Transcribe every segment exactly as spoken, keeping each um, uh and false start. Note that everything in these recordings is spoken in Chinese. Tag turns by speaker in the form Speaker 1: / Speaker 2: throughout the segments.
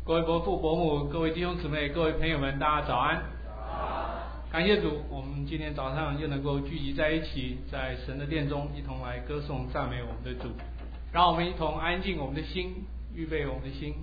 Speaker 1: 各位伯父伯母，各位弟兄姊妹，各位朋友们，大家早安。感谢主，我们今天早上又能够聚集在一起，在神的殿中一同来歌颂赞美我们的主。让我们一同安静我们的心，预备我们的心。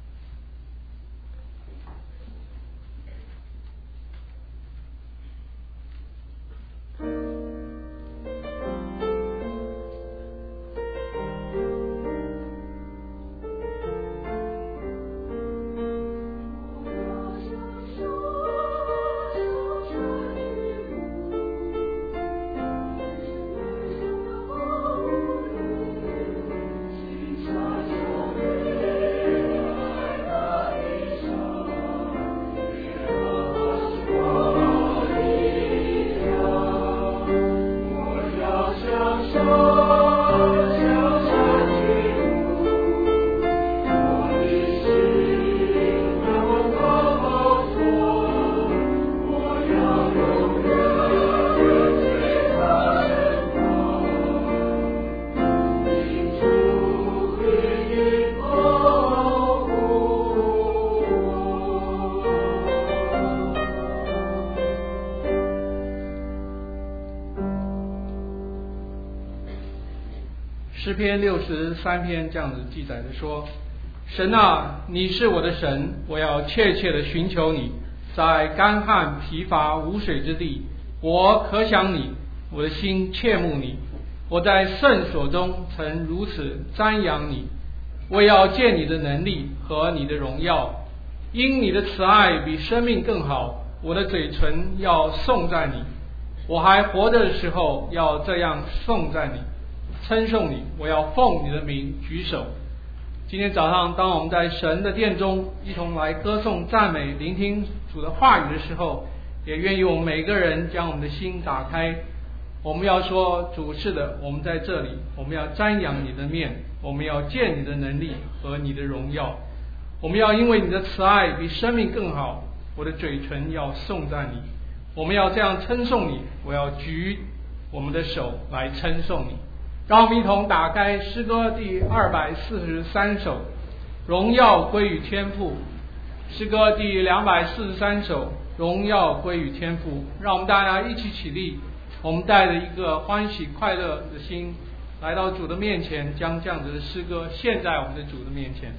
Speaker 1: 诗篇六十三篇这样子记载的说：神啊，你是我的神，我要切切的寻求你，在干旱疲乏无水之地，我可想你，我的心切慕你。我在圣所中曾如此瞻仰你，我要见你的能力和你的荣耀。因你的慈爱比生命更好，我的嘴唇要颂赞你。我还活着的时候要这样颂赞你，称颂你，我要奉你的名举手。今天早上当我们在神的殿中一同来歌颂赞美聆听主的话语的时候，也愿意我们每个人将我们的心打开。我们要说，主是的，我们在这里，我们要瞻仰你的面，我们要见你的能力和你的荣耀。我们要因为你的慈爱比生命更好，我的嘴唇要颂赞你。我们要这样称颂你，我要举我们的手来称颂你。让我们一同打开诗歌第二百四十三首，荣耀归于天父。诗歌第两百四十三首，荣耀归于天父。让我们大家一起起立，我们带着一个欢喜快乐的心来到主的面前，将这样子的诗歌献在我们的主的面前。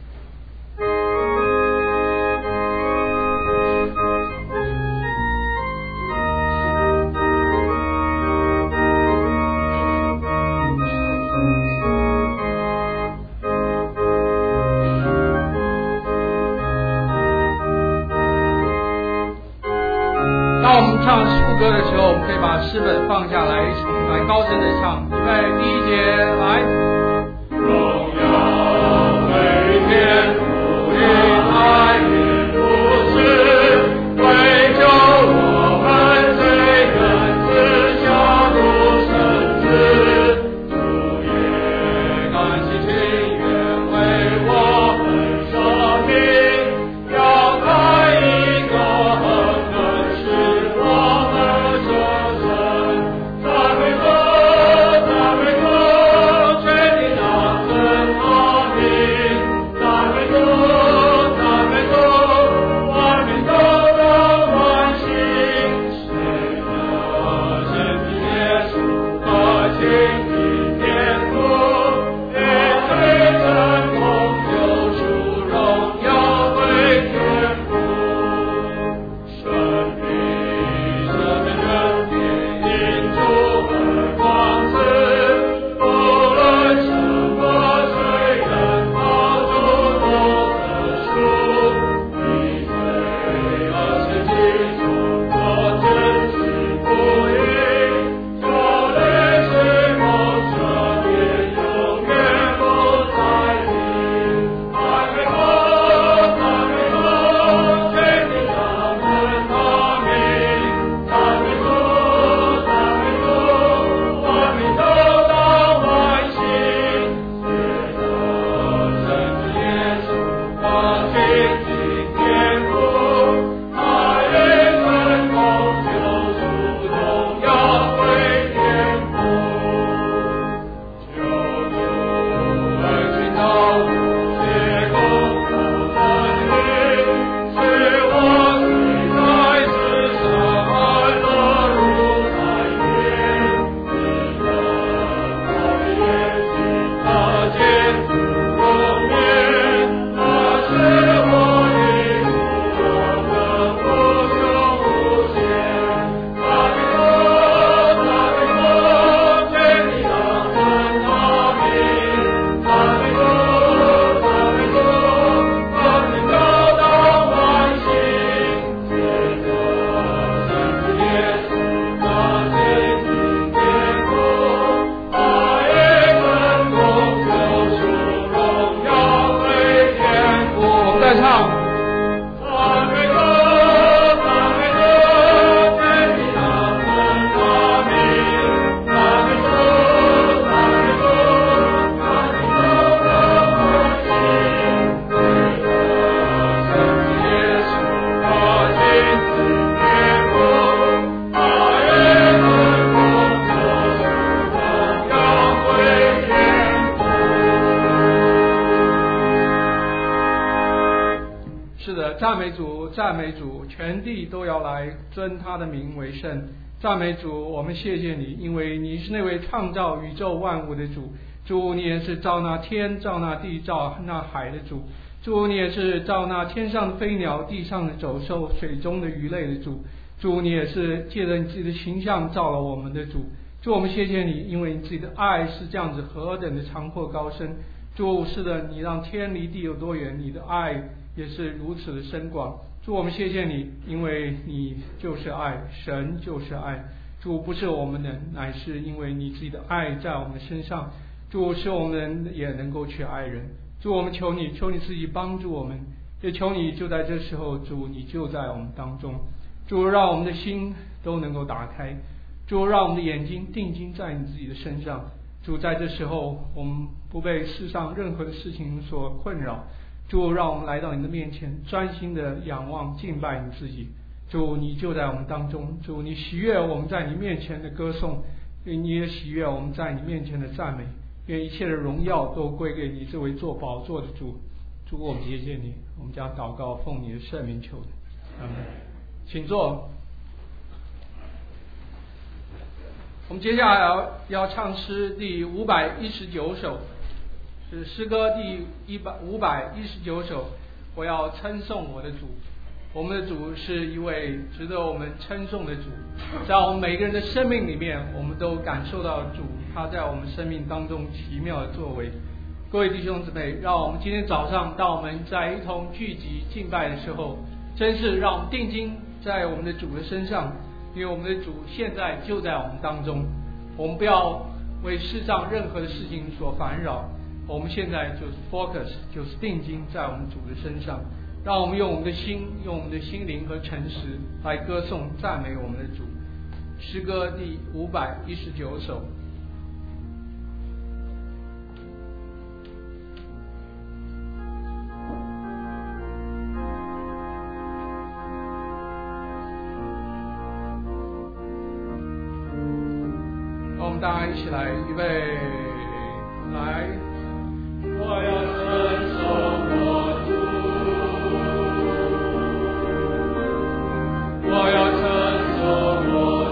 Speaker 1: 当我们唱副歌的时候，我们可以把诗本放下来，来高声的唱。预备，第一节来。荣耀归天父，因爱与不是为救我们罪人自下入圣子，主也甘心情愿为我们舍命，要开一个赞美歌，赞美歌，全的，赞美主，赞美主，全地都要来尊他的名为圣。赞美主，我们谢谢你，因为你是那位创造宇宙万物的主。主，你也是造那天、造那地、造那海的主。主，你也是造那天上的飞鸟、地上的走兽、水中的鱼类的主。主，你也是借着你自己的形象造了我们的主。主，我们谢谢你，因为你自己的爱是这样子何等的长阔高深。主，是的，你让天离地有多远，你的爱也是如此的深广。主，我们谢谢你，因为你就是爱，神就是爱。主，不是我们能，乃是因为你自己的爱在我们身上。主，使我们也能够去爱人。主，我们求你，求你自己帮助我们，也求你就在这时候，主，你就在我们当中。主，让我们的心都能够打开。主，让我们的眼睛定睛在你自己的身上。主，在这时候我们不被世上任何的事情所困扰。主，让我们来到你的面前，专心的仰望敬拜你自己。主，你就在我们当中。主，你喜悦我们在你面前的歌颂，愿你也喜悦我们在你面前的赞美。愿一切的荣耀都归给你这位做宝座的主。主，我们谢谢你，我们将祷告奉你的圣名求的，阿们。请坐。我们接下来要要唱诗第五百一十九首，是诗歌第一百五百一十九首。我要称颂我的主。我们的主是一位值得我们称颂的主，在我们每个人的生命里面，我们都感受到主他在我们生命当中奇妙的作为。各位弟兄姊妹，让我们今天早上当我们在一同聚集敬拜的时候，真是让我们定睛在我们的主的身上，因为我们的主现在就在我们当中。我们不要为世上任何的事情所烦扰，我们现在就是 focus， 就是定睛在我们主的身上。让我们用我们的心，用我们的心灵和诚实来歌颂赞美我们的主。诗歌第五百一十九首。我们大家一起来，预备，来。我要承受我主，我要承受我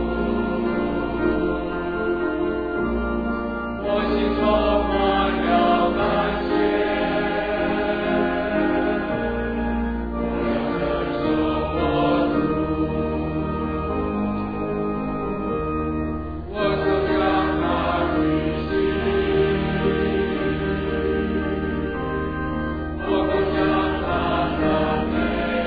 Speaker 1: 主，我心充满了感谢。我要承受我主，我就将它举行，我不将它赞美。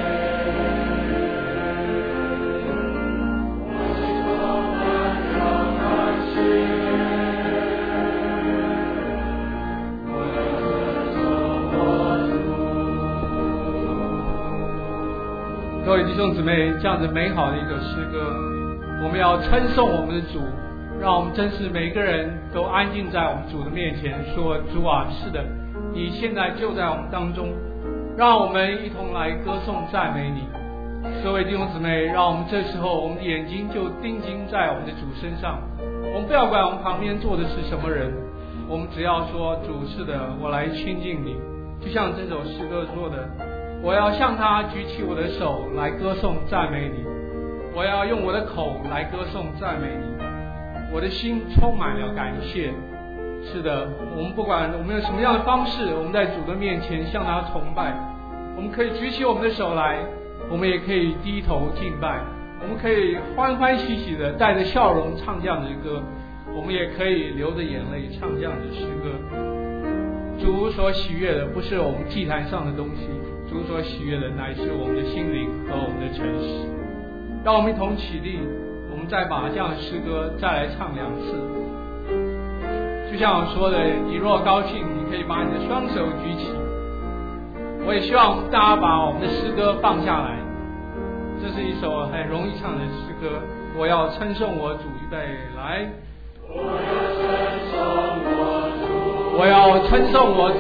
Speaker 1: 各位弟兄姊妹，这样子美好的一个诗歌，我们要称颂我们的主，让我们真是每个人都安静在我们主的面前，说：主啊，是的，你现在就在我们当中，让我们一同来歌颂赞美你。各位弟兄姊妹，让我们这时候我们的眼睛就定睛在我们的主身上，我们不要管我们旁边坐的是什么人，我们只要说：主，是的，我来亲近你。就像这首诗歌说的，我要向他举起我的手来歌颂赞美你，我要用我的口来歌颂赞美你，我的心充满了感谢。是的，我们不管我们用什么样的方式，我们在主的面前向他崇拜，我们可以举起我们的手来，我们也可以低头敬拜，我们可以欢欢喜喜的带着笑容唱这样的歌，我们也可以流着眼泪唱这样的诗歌。主所喜悦的不是我们祭坛上的东西，主所喜悦的乃是我们的心灵和我们的诚实。让我们一同起立，我们再把这样的诗歌再来唱两次。就像我说的，你若高兴，你可以把你的双手举起。我也希望大家把我们的诗歌放下来，这是一首很容易唱的诗歌。我要称颂我主，预备来。我要称颂我主，我要称颂我主，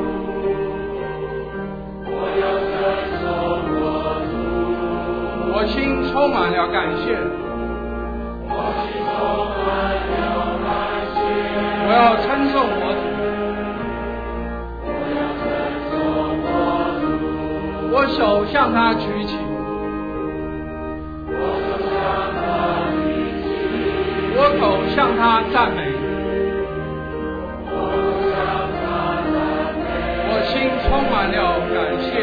Speaker 1: 我要称颂我主，我心充满了感谢，我心充满了感谢，我要称颂我主，我要称颂我主，我手向他举起，我口向他赞美，我心充满了感谢，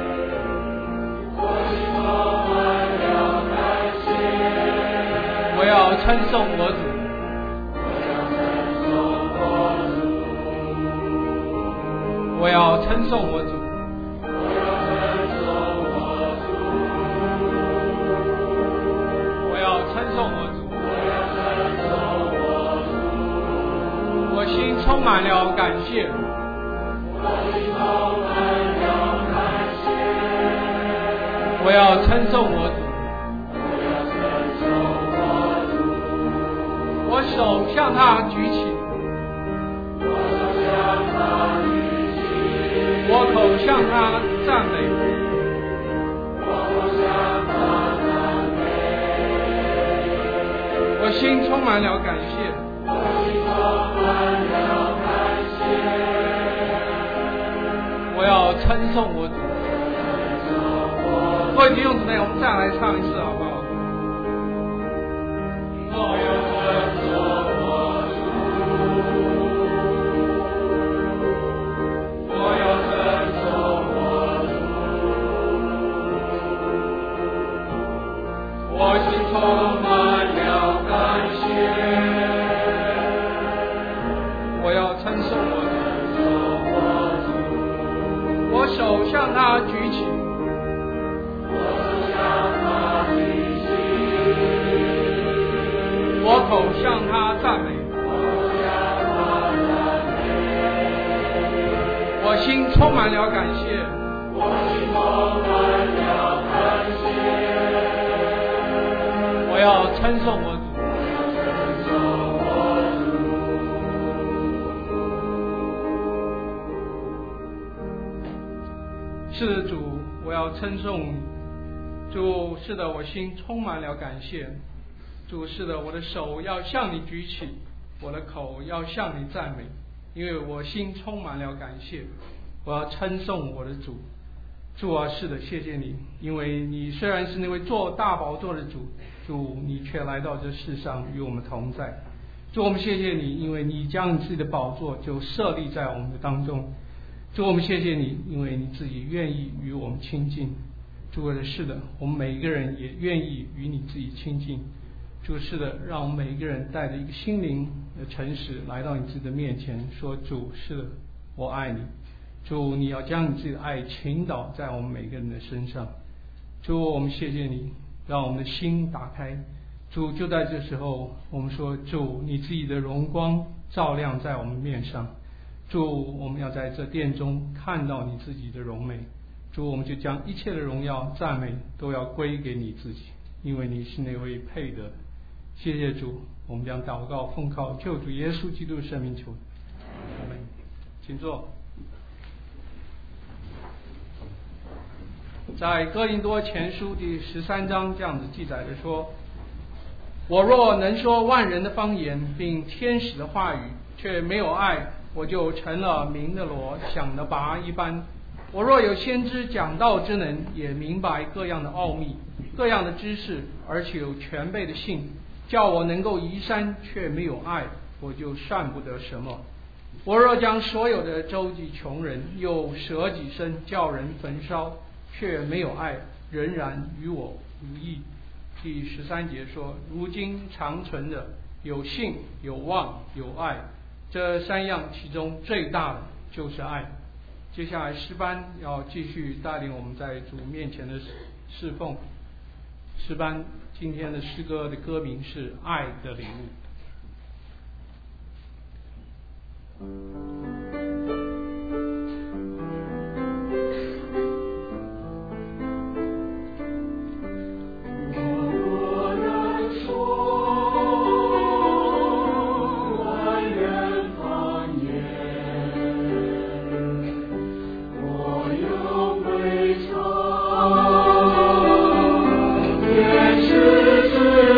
Speaker 1: 我要称颂我主，我要称颂我主，我要称颂我主，我心充满了感谢，我要称颂我主，我手向他举起，我口向他赞美，我心充满了感谢，我要称颂我主。各位弟兄姊妹，我们再来唱一次好不好？我要称颂我主，我要称颂我主，我心充满了感谢，我要称颂我主，我手向他举起，我口向他赞美，我心充满了感谢，我要称颂我主。是的，主，我要称颂你。主，是的，我心充满了感谢。主，是的，我的手要向你举起，我的口要向你赞美，因为我心充满了感谢。我要称颂我的主。主啊，是的，谢谢你，因为你虽然是那位坐大宝座的主，主，你却来到这世上与我们同在。主，我们谢谢你，因为你将你自己的宝座就设立在我们的当中。主，我们谢谢你，因为你自己愿意与我们亲近。主啊，是的，我们每一个人也愿意与你自己亲近。主，是的，让我们每一个人带着一个心灵的诚实来到你自己的面前，说主，是的，我爱你。主，你要将你自己的爱倾倒在我们每个人的身上。主，我们谢谢你，让我们的心打开。主，就在这时候，我们说主，你自己的荣光照亮在我们面上。主，我们要在这殿中看到你自己的荣美。主，我们就将一切的荣耀赞美都要归给你自己，因为你是那位配的。谢谢主，我们将祷告奉靠救主耶稣基督的圣名求。阿们。请坐。在哥林多前书第十三章这样子记载着说，我若能说万人的方言并天使的话语，却没有爱，我就成了鸣的锣，响的拔一般。我若有先知讲道之能，也明白各样的奥秘，各样的知识，而且有全备的信，叫我能够移山，却没有爱，我就算不得什么。我若将所有的周济穷人，又舍己身叫人焚烧，却没有爱，仍然与我无益。第十三节说，如今长存的有信，有望，有爱，这三样其中最大的就是爱。接下来诗班要继续带领我们在主面前的侍奉。诗班今天的诗歌的歌名是《爱的礼物》。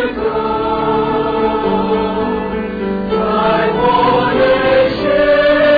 Speaker 2: 在我人生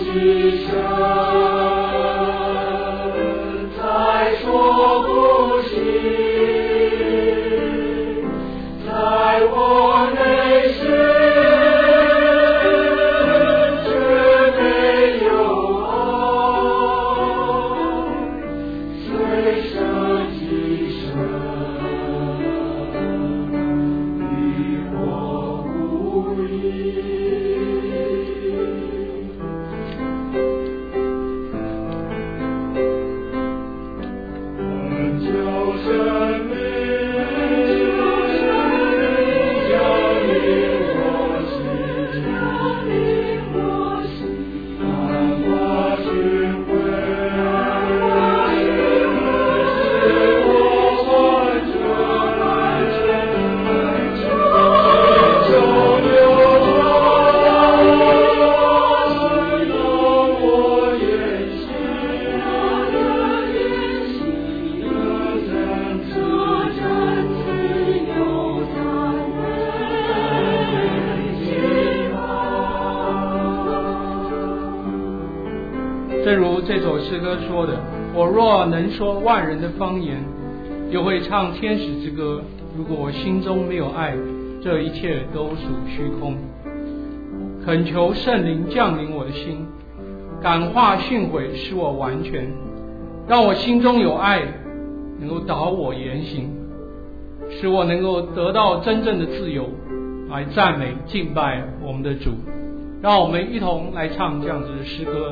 Speaker 1: 正如这首诗歌说的，我若能说万人的方言，又会唱天使之歌，如果我心中没有爱，这一切都属虚空。恳求圣灵降临我的心，感化训诲，使我完全，让我心中有爱，能够导我言行，使我能够得到真正的自由，来赞美敬拜我们的主。让我们一同来唱这样子的诗歌。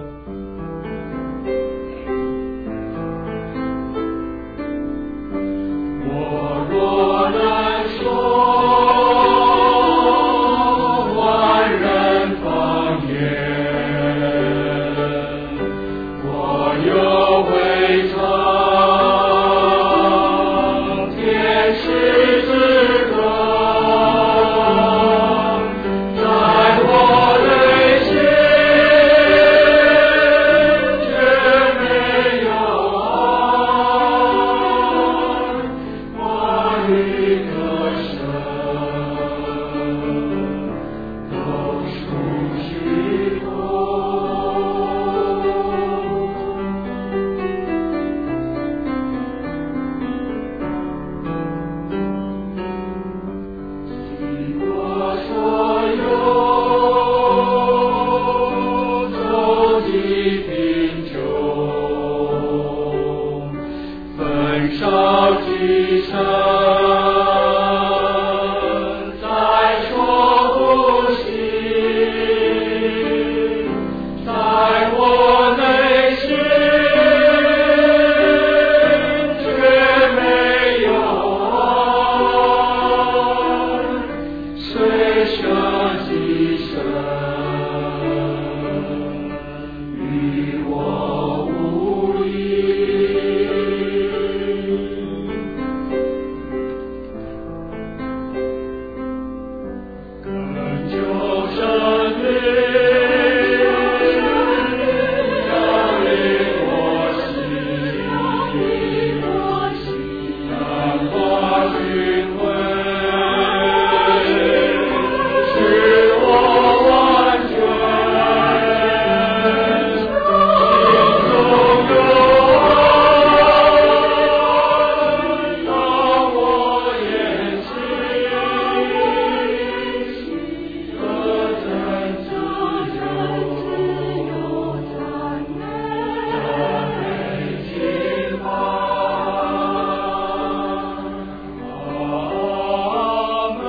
Speaker 2: 我若能说万人方言，我又会唱天使之歌，在我内心却没有爱，一个神都属虚空。经过所有走进贫穷，焚烧几生，再说不息，在我内心却没有爱，虽舍己身，与我无益。恳求圣灵降临我心，感化训诲，使我完全，心中有爱，让我言行可真自由，赞美敬拜。阿门，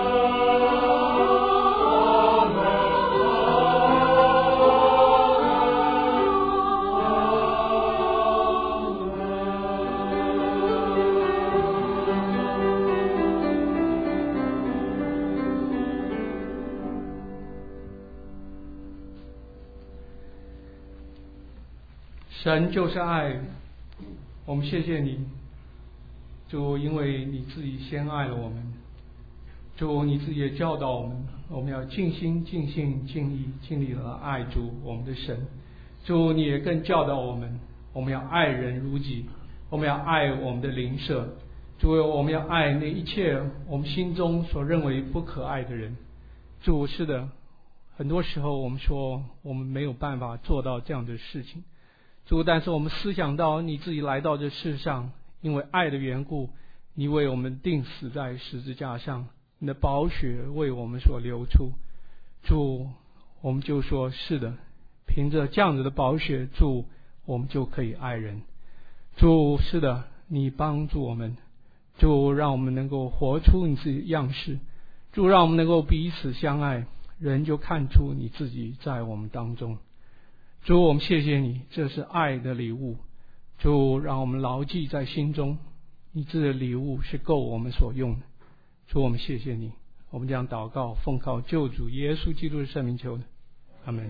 Speaker 1: 神就是爱，我们谢谢你，主，因为你自己先爱了我们。主，你自己也教导我们，我们要尽心尽性尽力尽力的爱主我们的神。主，你也更教导我们，我们要爱人如己，我们要爱我们的邻舍。主，我们要爱那一切我们心中所认为不可爱的人。主，是的， 很多时候我们说我们没有办法做到这样的事情，主，但是我们思想到你自己来到这世上，因为爱的缘故，你为我们钉死在十字架上，你的宝血为我们所流出。主，我们就说是的，凭着这样子的宝血，主，我们就可以爱人。主，是的，你帮助我们，主，让我们能够活出你自己的样式，主，让我们能够彼此相爱，人就看出你自己在我们当中。主，我们谢谢你，这是爱的礼物。主，让我们牢记在心中，你这个礼物是够我们所用的。主，我们谢谢你，我们这样祷告，奉靠救主耶稣基督的圣名求的，阿们。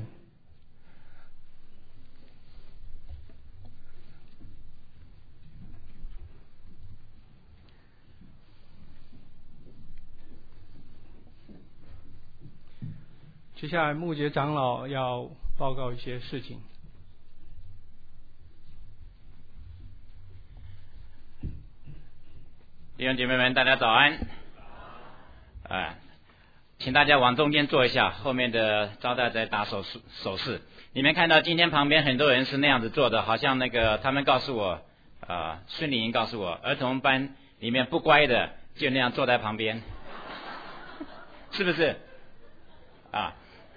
Speaker 1: 接下来牧节长老要报告一些事情。
Speaker 3: 弟兄姐妹们，大家早安。啊，请大家往中间坐一下，后面的招待在打手势手势。你们看到今天旁边很多人是那样子做的，好像那个他们告诉我，啊，孙丽莹告诉我，儿童班里面不乖的就那样坐在旁边，是不是？啊。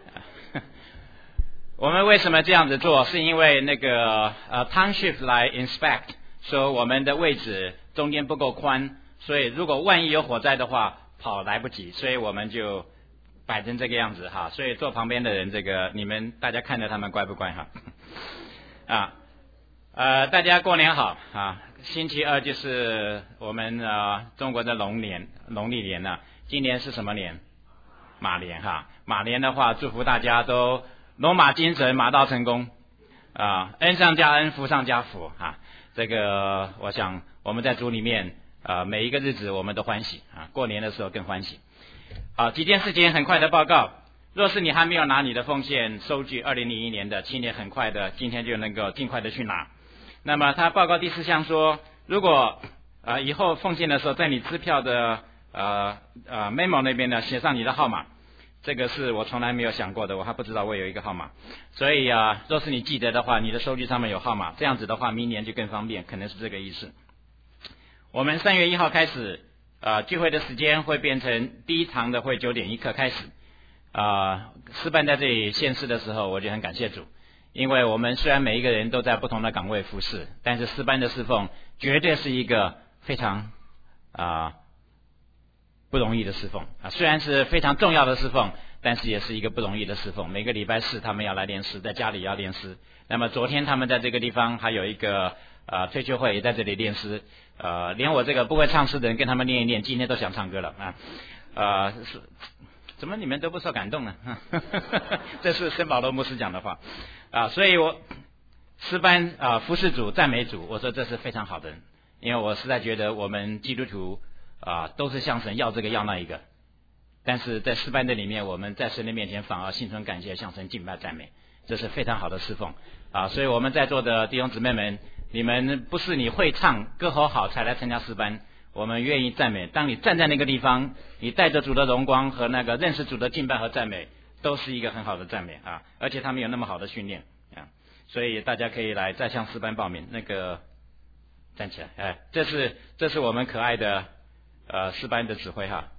Speaker 3: 我们为什么这样子做？是因为那个呃 township 来 inspect， 说我们的位置中间不够宽，所以如果万一有火灾的话，跑来不及，所以我们就摆成这个样子哈。所以坐旁边的人，这个你们大家看着他们乖不乖哈？啊，呃，大家过年好啊！星期二就是我们呃中国的龙年，农历年了、啊。今年是什么年？马年哈。马年的话，祝福大家都龙马精神，马到成功啊！恩上加恩，福上加福啊！这个我想我们在主里面啊，每一个日子我们都欢喜啊，过年的时候更欢喜。好，几件事情很快的报告。若是你还没有拿你的奉献收据，二零零一年的，请你很快的今天就能够尽快的去拿。那么他报告第四项说，如果啊以后奉献的时候，在你支票的呃呃 memo 那边呢写上你的号码。这个是我从来没有想过的，我还不知道我有一个号码，所以啊，若是你记得的话，你的收据上面有号码，这样子的话，明年就更方便，可能是这个意思。我们三月一号开始，啊，聚会的时间会变成第一堂的会九点一刻开始，啊，诗班在这里献诗的时候，我就很感谢主，因为我们虽然每一个人都在不同的岗位服侍，但是诗班的侍奉绝对是一个非常啊。不容易的侍奉啊，虽然是非常重要的侍奉，但是也是一个不容易的侍奉。每个礼拜四他们要来练诗，在家里要练诗。那么昨天他们在这个地方还有一个呃退休会，也在这里练诗。呃，连我这个不会唱诗的人跟他们练一练，今天都想唱歌了啊。呃，是怎么你们都不受感动呢？这是圣保罗牧师讲的话啊，所以我诗班啊服侍主赞美主，我说这是非常好的，因为我实在觉得我们基督徒。啊，都是向神要这个要那一个，但是在诗班的里面，我们在神的面前反而心存感谢，向神敬拜赞美，这是非常好的侍奉啊！所以我们在座的弟兄姊妹们，你们不是你会唱歌喉好才来参加诗班，我们愿意赞美。当你站在那个地方，你带着主的荣光和那个认识主的敬拜和赞美，都是一个很好的赞美啊！而且他们有那么好的训练啊，所以大家可以来再向诗班报名。那个站起来，哎，这是这是我们可爱的。呃，诗班的指挥哈，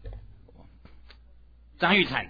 Speaker 3: 张玉产，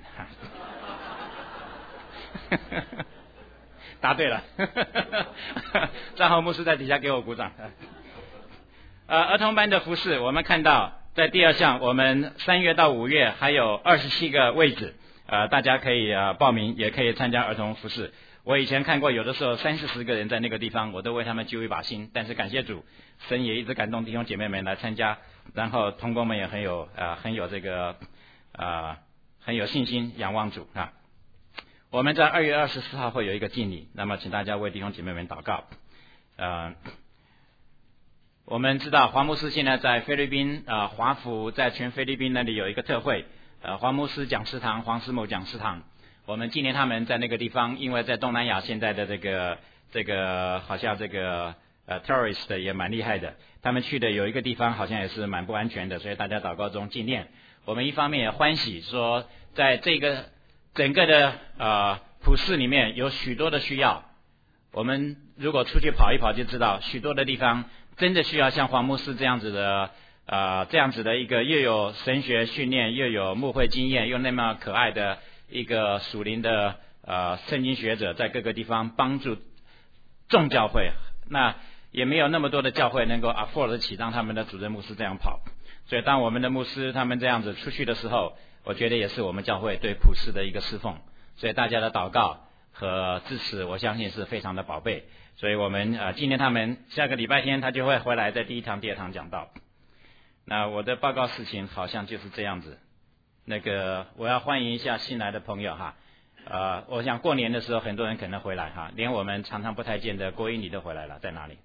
Speaker 3: 答对了，张浩牧师在底下给我鼓掌。呃，儿童班的服饰，我们看到在第二项，我们三月到五月还有二十七个位置，呃，大家可以呃报名，也可以参加儿童服饰。我以前看过，有的时候三四十个人在那个地方，我都为他们揪一把心。但是感谢主，神也一直感动弟兄姐妹们来参加，然后同工们也很有呃很有这个呃很有信心，仰望主啊。我们在二月二十四号会有一个敬礼，那么请大家为弟兄姐妹们祷告。呃，我们知道黄牧师现在在菲律宾啊，华府在全菲律宾那里有一个特会，呃，黄牧师讲师堂，黄师母讲师堂。我们纪念他们在那个地方，因为在东南亚现在的这个这个好像这个呃 terrorist 也蛮厉害的，他们去的有一个地方好像也是蛮不安全的，所以大家祷告中纪念。我们一方面也欢喜说，在这个整个的呃普世里面有许多的需要。我们如果出去跑一跑就知道，许多的地方真的需要像黄牧师这样子的呃这样子的一个又有神学训练又有牧会经验又那么可爱的一个属灵的呃圣经学者，在各个地方帮助众教会。那也没有那么多的教会能够 afford 得起让他们的主任牧师这样跑。所以当我们的牧师他们这样子出去的时候，我觉得也是我们教会对普世的一个侍奉。所以大家的祷告和支持我相信是非常的宝贝。所以我们呃今天他们下个礼拜天他就会回来在第一堂第二堂讲道。那我的报告事情好像就是这样子。那个我要欢迎一下新来的朋友哈。呃我想过年的时候很多人可能回来哈，连我们常常不太见的郭英你都回来了，在哪里？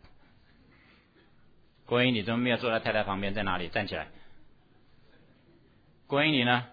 Speaker 3: 郭英你怎么没有坐在太太旁边？在哪里？站起来。郭英你呢？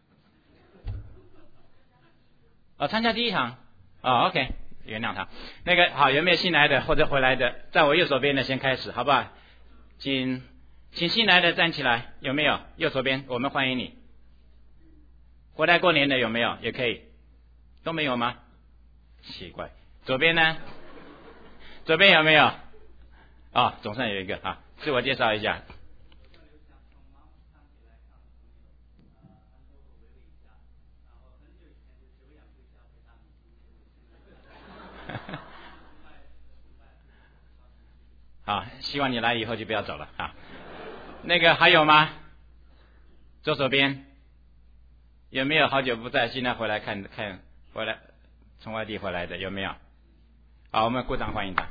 Speaker 3: 哦，参加第一堂。哦 OK， 原谅他。那个好，有没有新来的或者回来的？在我右手边的先开始好不好？请请新来的站起来。有没有？右手边我们欢迎你。回来过年的有没有？也可以。都没有吗？奇怪。左边呢？左边有没有？哦，总算有一个啊，自我介绍一下。好，希望你来以后就不要走了啊。那个还有吗？左手边有没有好久不在，现在回来看看回来从外地回来的有没有？好，我们鼓掌欢迎他。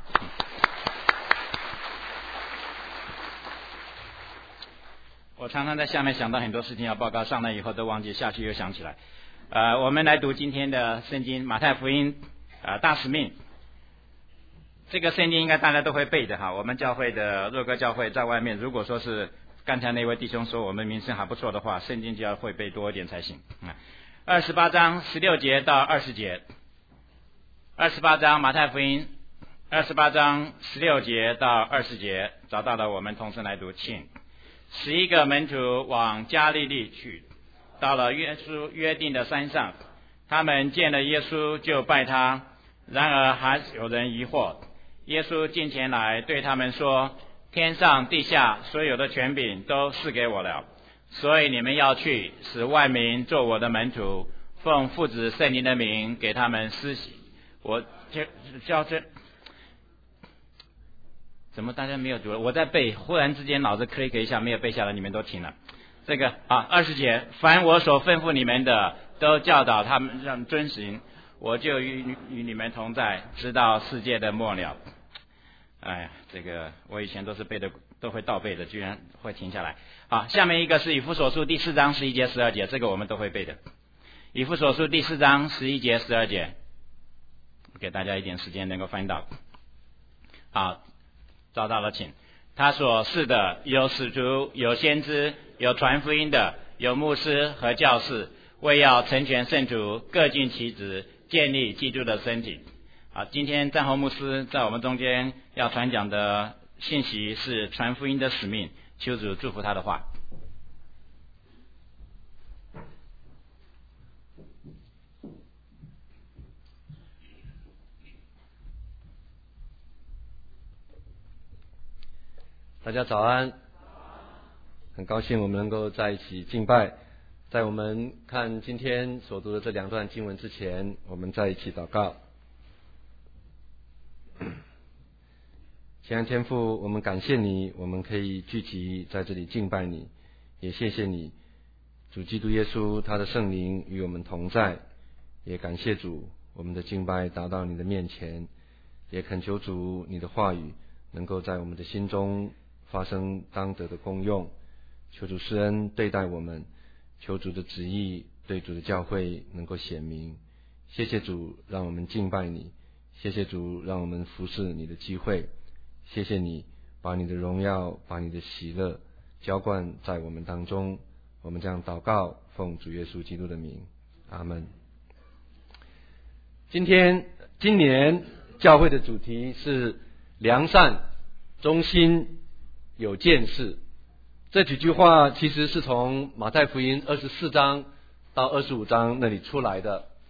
Speaker 3: 我常常在下面想到很多事情要报告，上来以后都忘记，下去又想起来。呃，我们来读今天的圣经，马太福音呃大使命。这个圣经应该大家都会背的哈。我们教会的若歌教会在外面，如果说是刚才那位弟兄说我们名声还不错的话，圣经就要会背多一点才行。二十八章十六节到二十节，二十八章马太福音，二十八章十六节到二十节，找到了我们同声来读，请。十一个门徒往加利利去，到了耶稣约定的山上，他们见了耶稣就拜他。然而还有人疑惑。耶稣近前来对他们说：天上地下所有的权柄都赐给我了，所以你们要去，使万民做我的门徒，奉父子圣灵的名给他们施洗。我就叫这怎么大家没有读了？我在背，忽然之间脑子 click 一下，没有背下来，你们都听了。这个啊，二十节，凡我所吩咐你们的，都教导他们让遵行，我就与与你们同在，直到世界的末了。哎呀，这个我以前都是背的，都会倒背的，居然会停下来。好，下面一个是以弗所书第四章十一节十二节，这个我们都会背的。以弗所书第四章十一节十二节，给大家一点时间能够翻到。好，找到了，请。他所示的有使徒，有先知，有传福音的，有牧师和教士，为要成全圣徒，各尽其职，建立基督的身体。好，今天战侯牧师在我们中间要传讲的信息是传福音的使命，求主祝福他的话。
Speaker 4: 大家早安，很高兴我们能够在一起敬拜。在我们看今天所读的这两段经文之前，我们在一起祷告。亲爱的天父，我们感谢你，我们可以聚集在这里敬拜你，也谢谢你，主基督耶稣，他的圣灵与我们同在，也感谢主，我们的敬拜达到你的面前，也恳求主你的话语能够在我们的心中发生当得的功用，求主施恩对待我们，求主的旨意对主的教会能够显明。谢谢主让我们敬拜你，谢谢主让我们服侍你的机会，谢谢你把你的荣耀把你的喜乐浇灌在我们当中。我们这样祷告，奉主耶稣基督的名，阿们。今天今年教会的主题是良善、忠心、有见识。这几句话其实是从马太福音二十四章到二十五章那里出来的。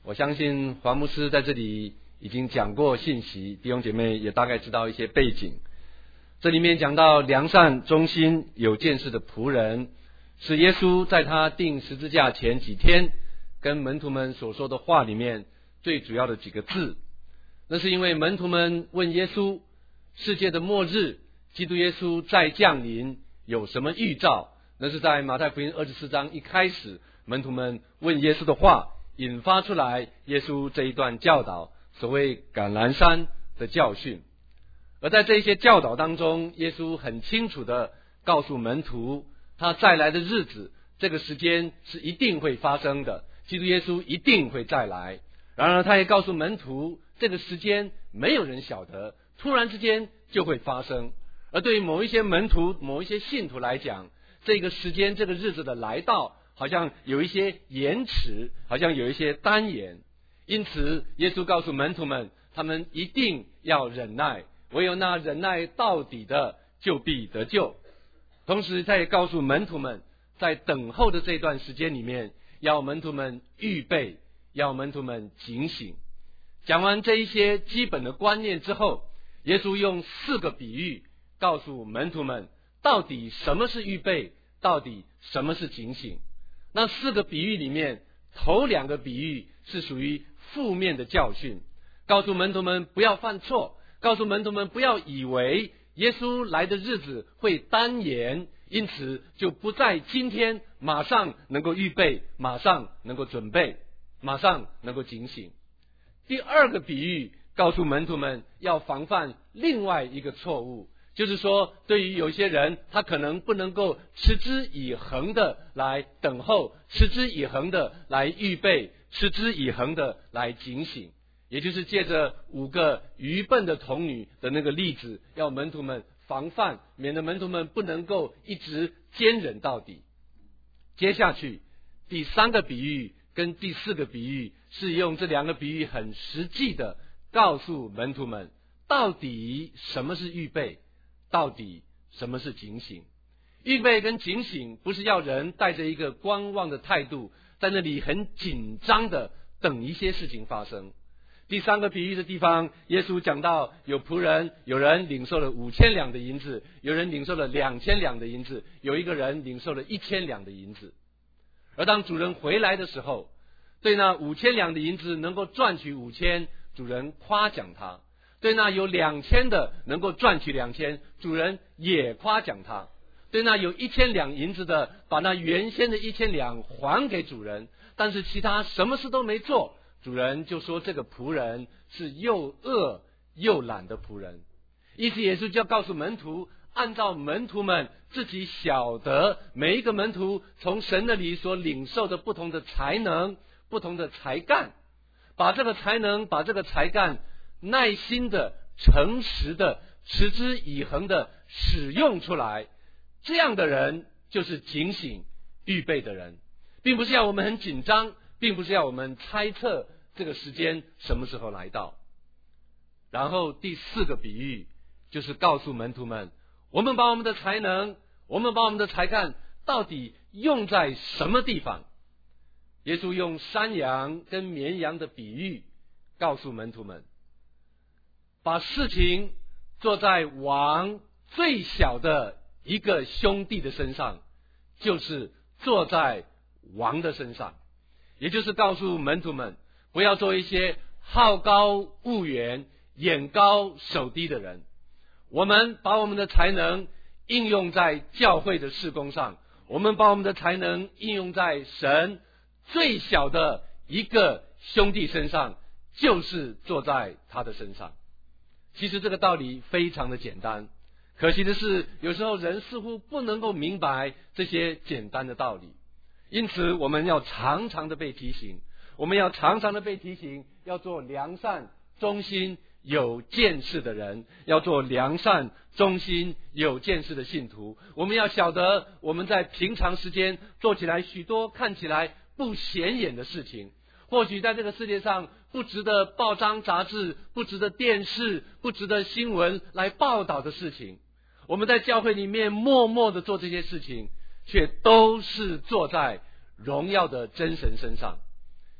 Speaker 4: 我相信黄牧师在这里已经讲过信息，弟兄姐妹也大概知道一些背景。这里面讲到良善、忠心、有见识的仆人，是耶稣在他钉十字架前几天跟门徒们所说的话里面最主要的几个字。那是因为门徒们问耶稣，世界的末日，基督耶稣再降临有什么预兆？那是在马太福音二十四章一开始，门徒们问耶稣的话，引发出来耶稣这一段教导，所谓橄榄山的教训。而在这些教导当中，耶稣很清楚地告诉门徒，他再来的日子，这个时间是一定会发生的，基督耶稣一定会再来。然而他也告诉门徒，这个时间没有人晓得，突然之间就会发生。而对于某一些门徒、某一些信徒来讲，这个时间、这个日子的来到，好像有一些延迟，好像有一些耽延。因此耶稣告诉门徒们，他们一定要忍耐，唯有那忍耐到底的，就必得救。同时他也告诉门徒们，在等候的这段时间里面，要门徒们预备，要门徒们警醒。讲完这一些基本的观念之后，耶稣用四个比喻告诉门徒们，到底什么是预备，到底什么是警醒。那四个比喻里面，头两个比喻是属于负面的教训，告诉门徒们不要犯错，告诉门徒们不要以为耶稣来的日子会耽延，因此就不在今天马上能够预备，马上能够准备，马上能够警醒。第二个比喻告诉门徒们要防范另外一个错误，就是说对于有些人，他可能不能够持之以恒的来等候，持之以恒的来预备，持之以恒的来警醒。也就是借着五个愚笨的童女的那个例子，要门徒们防范，免得门徒们不能够一直坚忍到底。接下去第三个比喻跟第四个比喻是用这两个比喻很实际的告诉门徒们，到底什么是预备，到底什么是警醒。预备跟警醒不是要人带着一个观望的态度，在那里很紧张的等一些事情发生。第三个比喻的地方，耶稣讲到有仆人，有人领受了五千两的银子，有人领受了两千两的银子，有一个人领受了一千两的银子。而当主人回来的时候，对那五千两的银子能够赚取五千，主人夸奖他；对那有两千的能够赚取两千，主人也夸奖他；对那有一千两银子的，把那原先的一千两还给主人，但是其他什么事都没做，主人就说这个仆人是又恶又懒的仆人。意思也是就要告诉门徒，按照门徒们自己晓得每一个门徒从神那里所领受的不同的才能、不同的才干，把这个才能、把这个才干耐心的、诚实的、持之以恒的使用出来，这样的人就是警醒预备的人，并不是要我们很紧张，并不是要我们猜测这个时间什么时候来到。然后第四个比喻就是告诉门徒们，我们把我们的才能，我们把我们的才干到底用在什么地方。耶稣用山羊跟绵羊的比喻告诉门徒们，把事情做在王最小的一个兄弟的身上，就是做在王的身上。也就是告诉门徒们，不要做一些好高骛远、眼高手低的人。我们把我们的才能应用在教会的事工上，我们把我们的才能应用在神最小的一个兄弟身上，就是坐在他的身上。其实这个道理非常的简单，可惜的是有时候人似乎不能够明白这些简单的道理。因此我们要常常的被提醒，我们要常常的被提醒，要做良善、忠心、有见识的人，要做良善、忠心、有见识的信徒。我们要晓得，我们在平常时间做起来许多看起来不显眼的事情，或许在这个世界上不值得报章杂志、不值得电视、不值得新闻来报道的事情，我们在教会里面默默的做这些事情，却都是坐在荣耀的真神身上。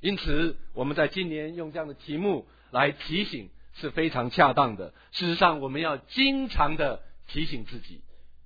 Speaker 4: 因此我们在今年用这样的题目来提醒是非常恰当的。事实上我们要经常的提醒自己。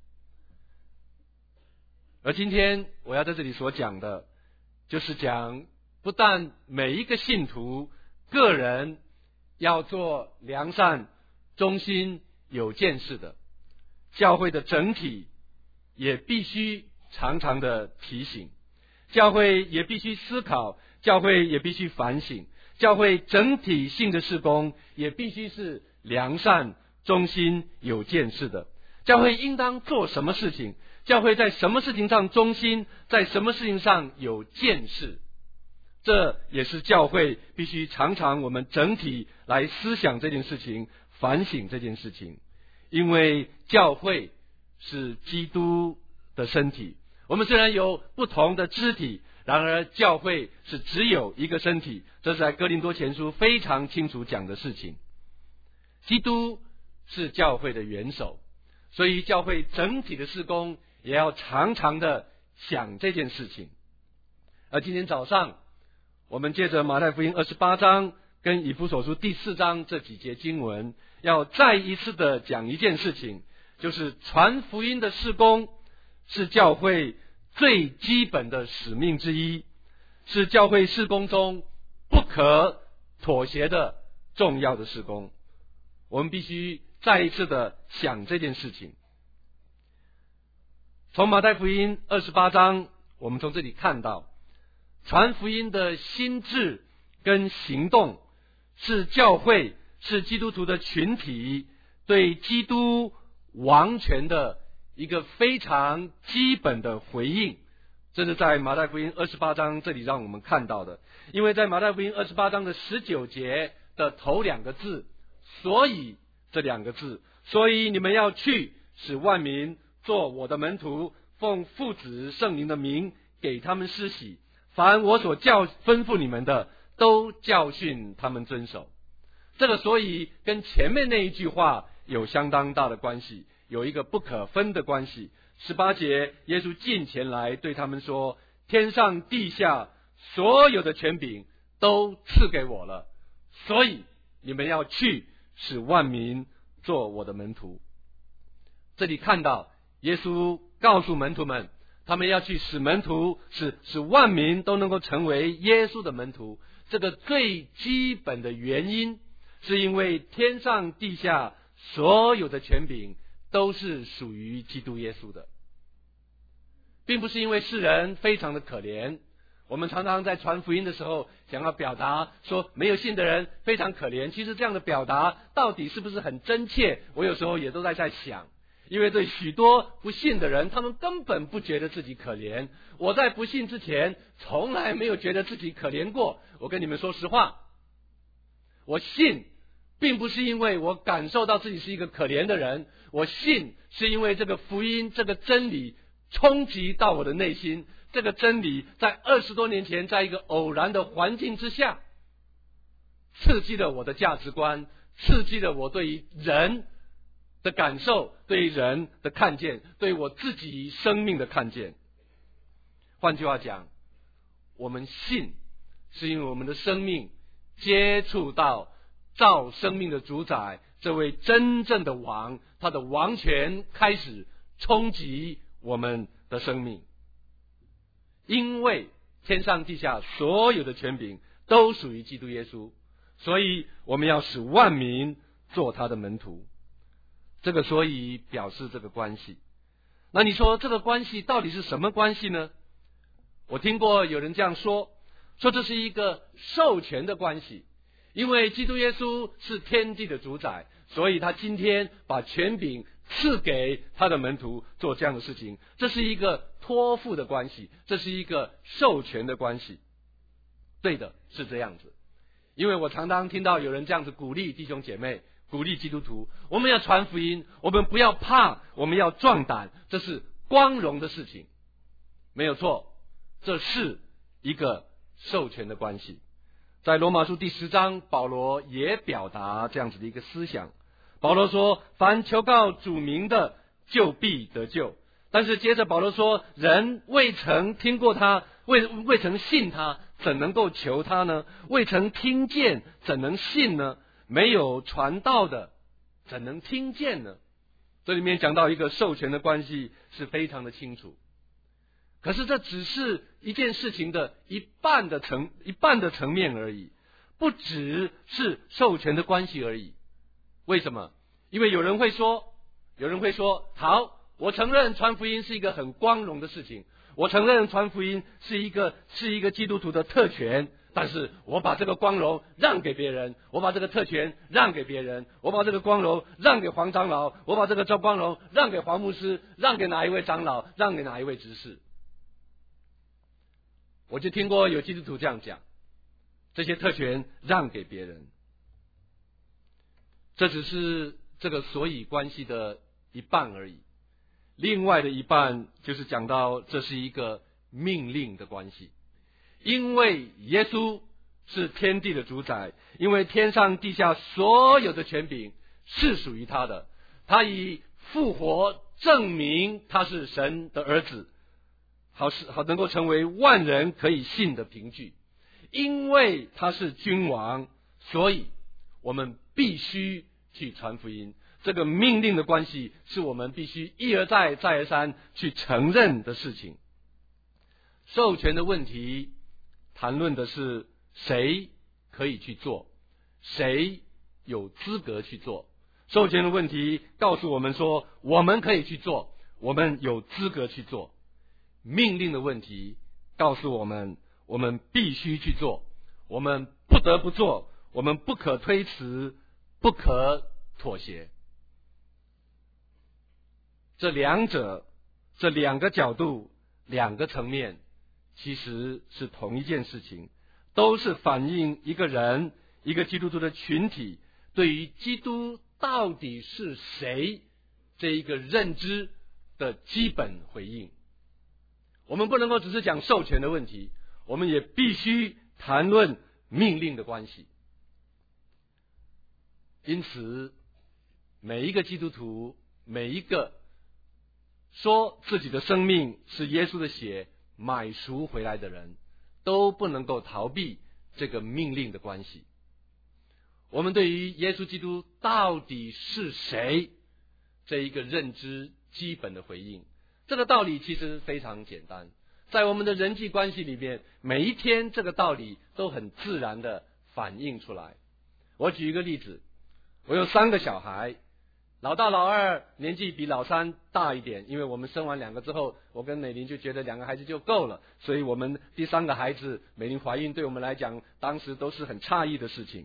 Speaker 4: 而今天我要在这里所讲的就是讲，不但每一个信徒个人要做良善、忠心、有见识的，教会的整体也必须常常的提醒，教会也必须思考，教会也必须反省，教会整体性的事工也必须是良善、忠心、有见识的。教会应当做什么事情？教会在什么事情上忠心，在什么事情上有见识？这也是教会必须常常我们整体来思想这件事情，反省这件事情。因为教会是基督的身体，我们虽然有不同的肢体，然而教会是只有一个身体，这是在哥林多前书非常清楚讲的事情。基督是教会的元首，所以教会整体的事工也要常常的想这件事情。而今天早上我们借着马太福音二十八章跟以弗所书第四章这几节经文，要再一次的讲一件事情，就是传福音的事工是教会最基本的使命之一，是教会事工中不可妥协的重要的事工。我们必须再一次的想这件事情。从马太福音二十八章，我们从这里看到，传福音的心智跟行动是教会，是基督徒的群体对基督王权的一个非常基本的回应。这是在马太福音二十八章这里让我们看到的。因为在马太福音二十八章的十九节的头两个字，所以这两个字，所以你们要去，使万民做我的门徒，奉父子圣灵的名给他们施洗，凡我所教吩咐你们的，都教训他们遵守。这个所以跟前面那一句话有相当大的关系，有一个不可分的关系。十八节，耶稣近前来对他们说，天上地下所有的权柄都赐给我了，所以你们要去，使万民做我的门徒。这里看到耶稣告诉门徒们，他们要去使门徒，使使万民都能够成为耶稣的门徒。这个最基本的原因，是因为天上地下所有的权柄都是属于基督耶稣的，并不是因为世人非常的可怜。我们常常在传福音的时候想要表达说没有信的人非常可怜，其实这样的表达到底是不是很真切，我有时候也都在在想。因为对许多不信的人，他们根本不觉得自己可怜。我在不信之前从来没有觉得自己可怜过。我跟你们说实话，我信并不是因为我感受到自己是一个可怜的人，我信是因为这个福音，这个真理冲击到我的内心。这个真理在二十多年前，在一个偶然的环境之下，刺激了我的价值观，刺激了我对于人的感受，对于人的看见，对我自己生命的看见。换句话讲，我们信是因为我们的生命接触到造生命的主宰，这位真正的王，他的王权开始冲击我们的生命。因为天上地下所有的权柄都属于基督耶稣，所以我们要使万民做他的门徒。这个所以表示这个关系。那你说这个关系到底是什么关系呢？我听过有人这样说，说这是一个授权的关系。因为基督耶稣是天地的主宰，所以他今天把权柄赐给他的门徒做这样的事情。这是一个托付的关系，这是一个授权的关系。对的，是这样子。因为我常常听到有人这样子鼓励弟兄姐妹，鼓励基督徒，我们要传福音，我们不要怕，我们要壮胆，这是光荣的事情。没有错，这是一个授权的关系。在罗马书第十章，保罗也表达这样子的一个思想。保罗说，凡求告主名的，就必得救。 但是接着保罗说，人未曾听过他，未未曾信他，怎能够求他呢？未曾听见，怎能信呢？没有传道的，怎能听见呢？这里面讲到一个授权的关系是非常的清楚。可是这只是一件事情的一半的层一半的层面而已，不只是授权的关系而已。为什么？因为有人会说，有人会说，好，我承认传福音是一个很光荣的事情，我承认传福音是一个是一个基督徒的特权，但是我把这个光荣让给别人，我把这个特权让给别人，我把这个光荣让给黄长老，我把这个光荣让给黄牧师，让给哪一位长老，让给哪一位执事。我就听过有基督徒这样讲，这些特权让给别人，这只是这个所以关系的一半而已。另外的一半就是讲到这是一个命令的关系，因为耶稣是天地的主宰，因为天上地下所有的权柄是属于他的，他以复活证明他是神的儿子，好是好能够成为万人可以信的凭据。因为他是君王，所以我们必须去传福音。这个命令的关系是我们必须一而再再而三去承认的事情。授权的问题谈论的是谁可以去做，谁有资格去做。授权的问题告诉我们说，我们可以去做，我们有资格去做。命令的问题告诉我们，我们必须去做，我们不得不做，我们不可推辞，不可妥协。这两者，这两个角度，两个层面，其实是同一件事情，都是反映一个人，一个基督徒的群体对于基督到底是谁这一个认知的基本回应。我们不能够只是讲授权的问题，我们也必须谈论命令的关系。因此，每一个基督徒，每一个说自己的生命是耶稣的血买赎回来的人，都不能够逃避这个命令的关系。我们对于耶稣基督到底是谁这一个认知基本的回应，这个道理其实非常简单，在我们的人际关系里面，每一天这个道理都很自然的反映出来。我举一个例子，我有三个小孩，老大老二年纪比老三大一点，因为我们生完两个之后，我跟美玲就觉得两个孩子就够了，所以我们第三个孩子美玲怀孕对我们来讲当时都是很诧异的事情。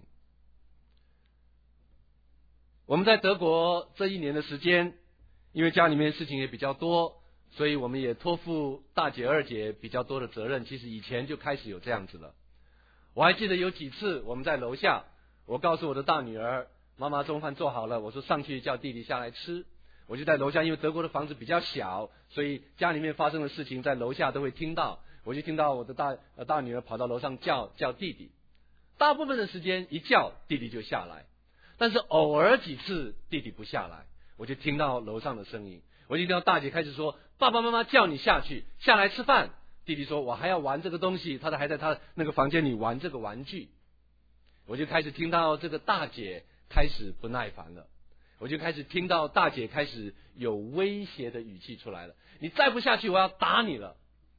Speaker 4: 我们在德国这一年的时间，因为家里面事情也比较多，所以我们也托付大姐二姐比较多的责任，其实以前就开始有这样子了。我还记得有几次我们在楼下，我告诉我的大女儿，妈妈中饭做好了，我说上去叫弟弟下来吃。我就在楼下，因为德国的房子比较小，所以家里面发生的事情在楼下都会听到。我就听到我的大呃大女儿跑到楼上叫叫弟弟，大部分的时间一叫弟弟就下来，但是偶尔几次弟弟不下来，我就听到楼上的声音，我就听到大姐开始说，爸爸妈妈叫你下去下来吃饭。弟弟说我还要玩这个东西，他还在他那个房间里玩这个玩具。我就开始听到这个大姐开始不耐烦了，我就开始听到大姐开始有威胁的语气出来了，你再不下去我要打你了。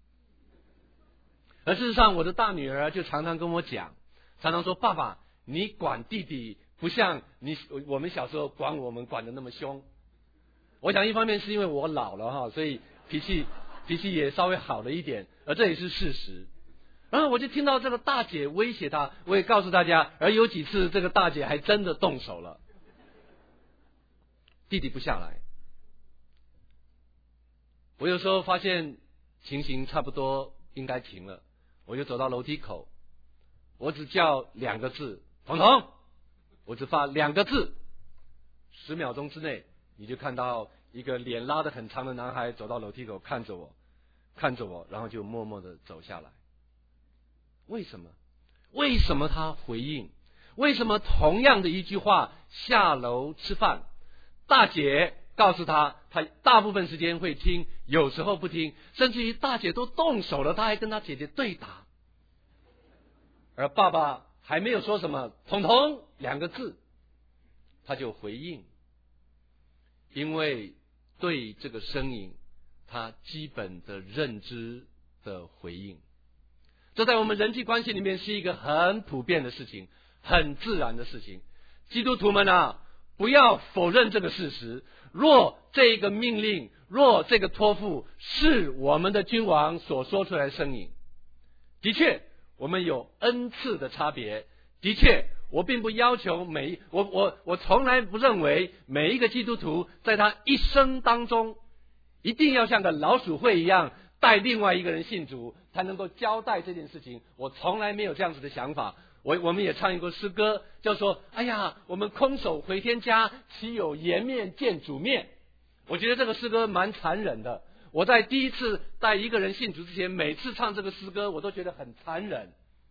Speaker 4: 而事实上我的大女儿就常常跟我讲，常常说，爸爸你管弟弟不像你我们小时候管我们管得那么凶。我想一方面是因为我老了哈，所以脾气脾气也稍微好了一点，而这也是事实。然后我就听到这个大姐威胁他，我也告诉大家，而有几次这个大姐还真的动手了，弟弟不下来。我有时候发现情形差不多应该停了，我就走到楼梯口，我只叫两个字，彤彤，我只发两个字，十秒钟之内你就看到一个脸拉得很长的男孩走到楼梯口，看着我看着我然后就默默地走下来。为什么？为什么他回应？为什么同样的一句话，下楼吃饭，大姐
Speaker 5: 告诉他，他大部分时间会听，有时候不听，甚至于大姐都动手了，他还跟他姐姐对打。而爸爸还没有说什么“彤彤”两个字，他就回应，因为对这个声音他基本的认知的回应，这在我们人际关系里面是一个很普遍的事情，很自然的事情。基督徒们啊，不要否认这个事实，若这个命令，若这个托付是我们的君王所说出来的声音，的确我们有恩赐的差别，的确我并不要求每我我我从来不认为每一个基督徒在他一生当中一定要像个老鼠会一样带另外一个人信主才能够交代这件事情，我从来没有这样子的想法。我我们也唱一个诗歌，叫做哎呀，我们空手回天家，岂有颜面见主面。我觉得这个诗歌蛮残忍的。我在第一次带一个人信主之前，每次唱这个诗歌我都觉得很残忍。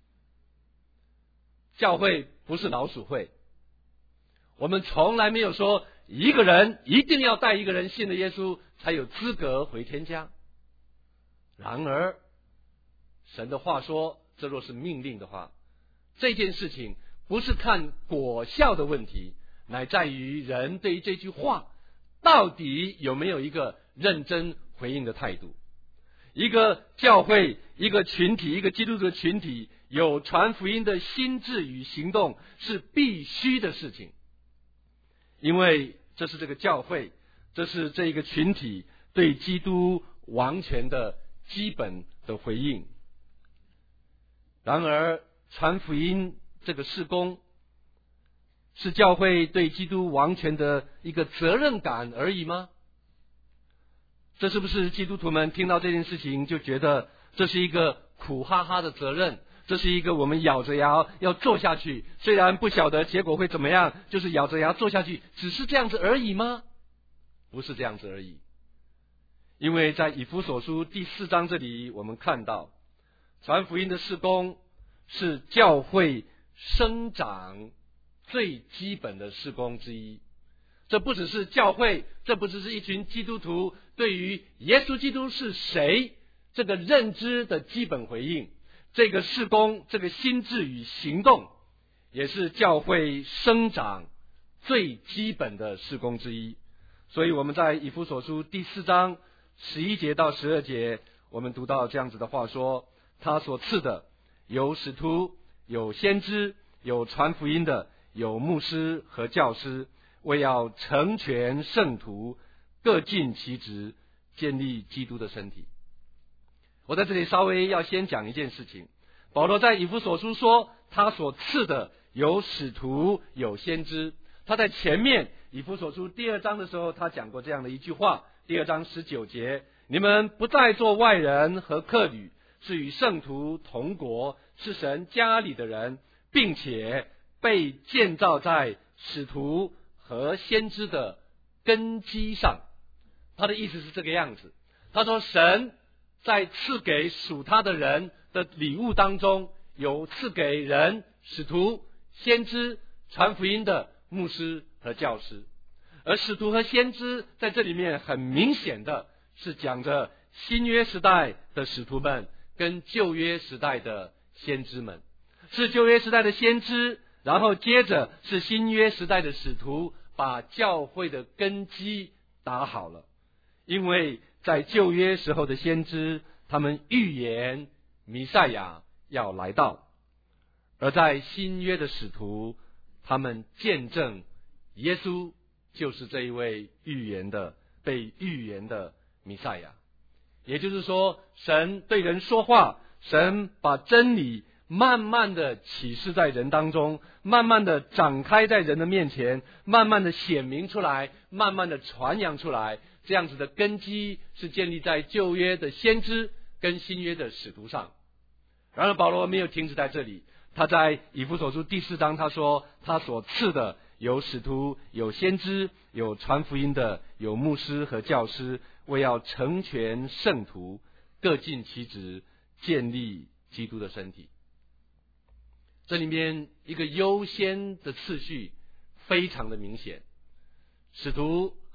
Speaker 5: 教会不是老鼠会，我们从来没有说一个人一定要带一个人信了耶稣才有资格回天家。然而神的话说，这若是命令的话，这件事情不是看果效的问题，乃在于人对于这句话到底有没有一个认真回应的态度。一个教会，一个群体，一个基督徒的群体有传福音的心志与行动是必须的事情，因为这是这个教会，这是这一个群体对基督王权的基本的回应。然而传福音这个事工是教会对基督王权的一个责任感而已吗？这是不是基督徒们听到这件事情就觉得这是一个苦哈哈的责任，这是一个我们咬着牙要做下去，虽然不晓得结果会怎么样，就是咬着牙做下去，只是这样子而已吗？不是这样子而已。因为在以弗所书第四章这里，我们看到传福音的事工是教会生长最基本的事工之一。这不只是教会，这不只是一群基督徒对于耶稣基督是谁这个认知的基本回应，这个事工，这个心志与行动，也是教会生长最基本的事工之一。所以我们在以弗所书第四章十一节到十二节，我们读到这样子的话说，他所赐的有使徒，有先知，有传福音的，有牧师和教师，为要成全圣徒，各尽其职，建立基督的身体。我在这里稍微要先讲一件事情，保罗在以弗所书说他所赐的有使徒，有先知。他在前面以弗所书第二章的时候，他讲过这样的一句话，第二章十九节，你们不再做外人和客旅，是与圣徒同国，是神家里的人，并且被建造在使徒和先知的根基上。他的意思是这个样子，他说神在赐给属他的人的礼物当中，有赐给人使徒、先知、传福音的牧师和教师。而使徒和先知在这里面很明显的是讲着新约时代的使徒们跟旧约时代的先知们，是旧约时代的先知，然后接着是新约时代的使徒，把教会的根基打好了。因为在旧约时候的先知，他们预言弥赛亚要来到，而在新约的使徒，他们见证耶稣就是这一位预言的被预言的弥赛亚。也就是说，神对人说话，神把真理慢慢的启示在人当中，慢慢的展开在人的面前，慢慢的显明出来，慢慢的传扬出来。这样子的根基是建立在旧约的先知跟新约的使徒上。然而保罗没有停止在这里，他在以弗所书第四章他说，他所赐的有使徒，有先知，有传福音的，有牧师和教师，为要成全圣徒，各尽其职，建立基督的身体。这里面一个优先的次序非常的明显，使徒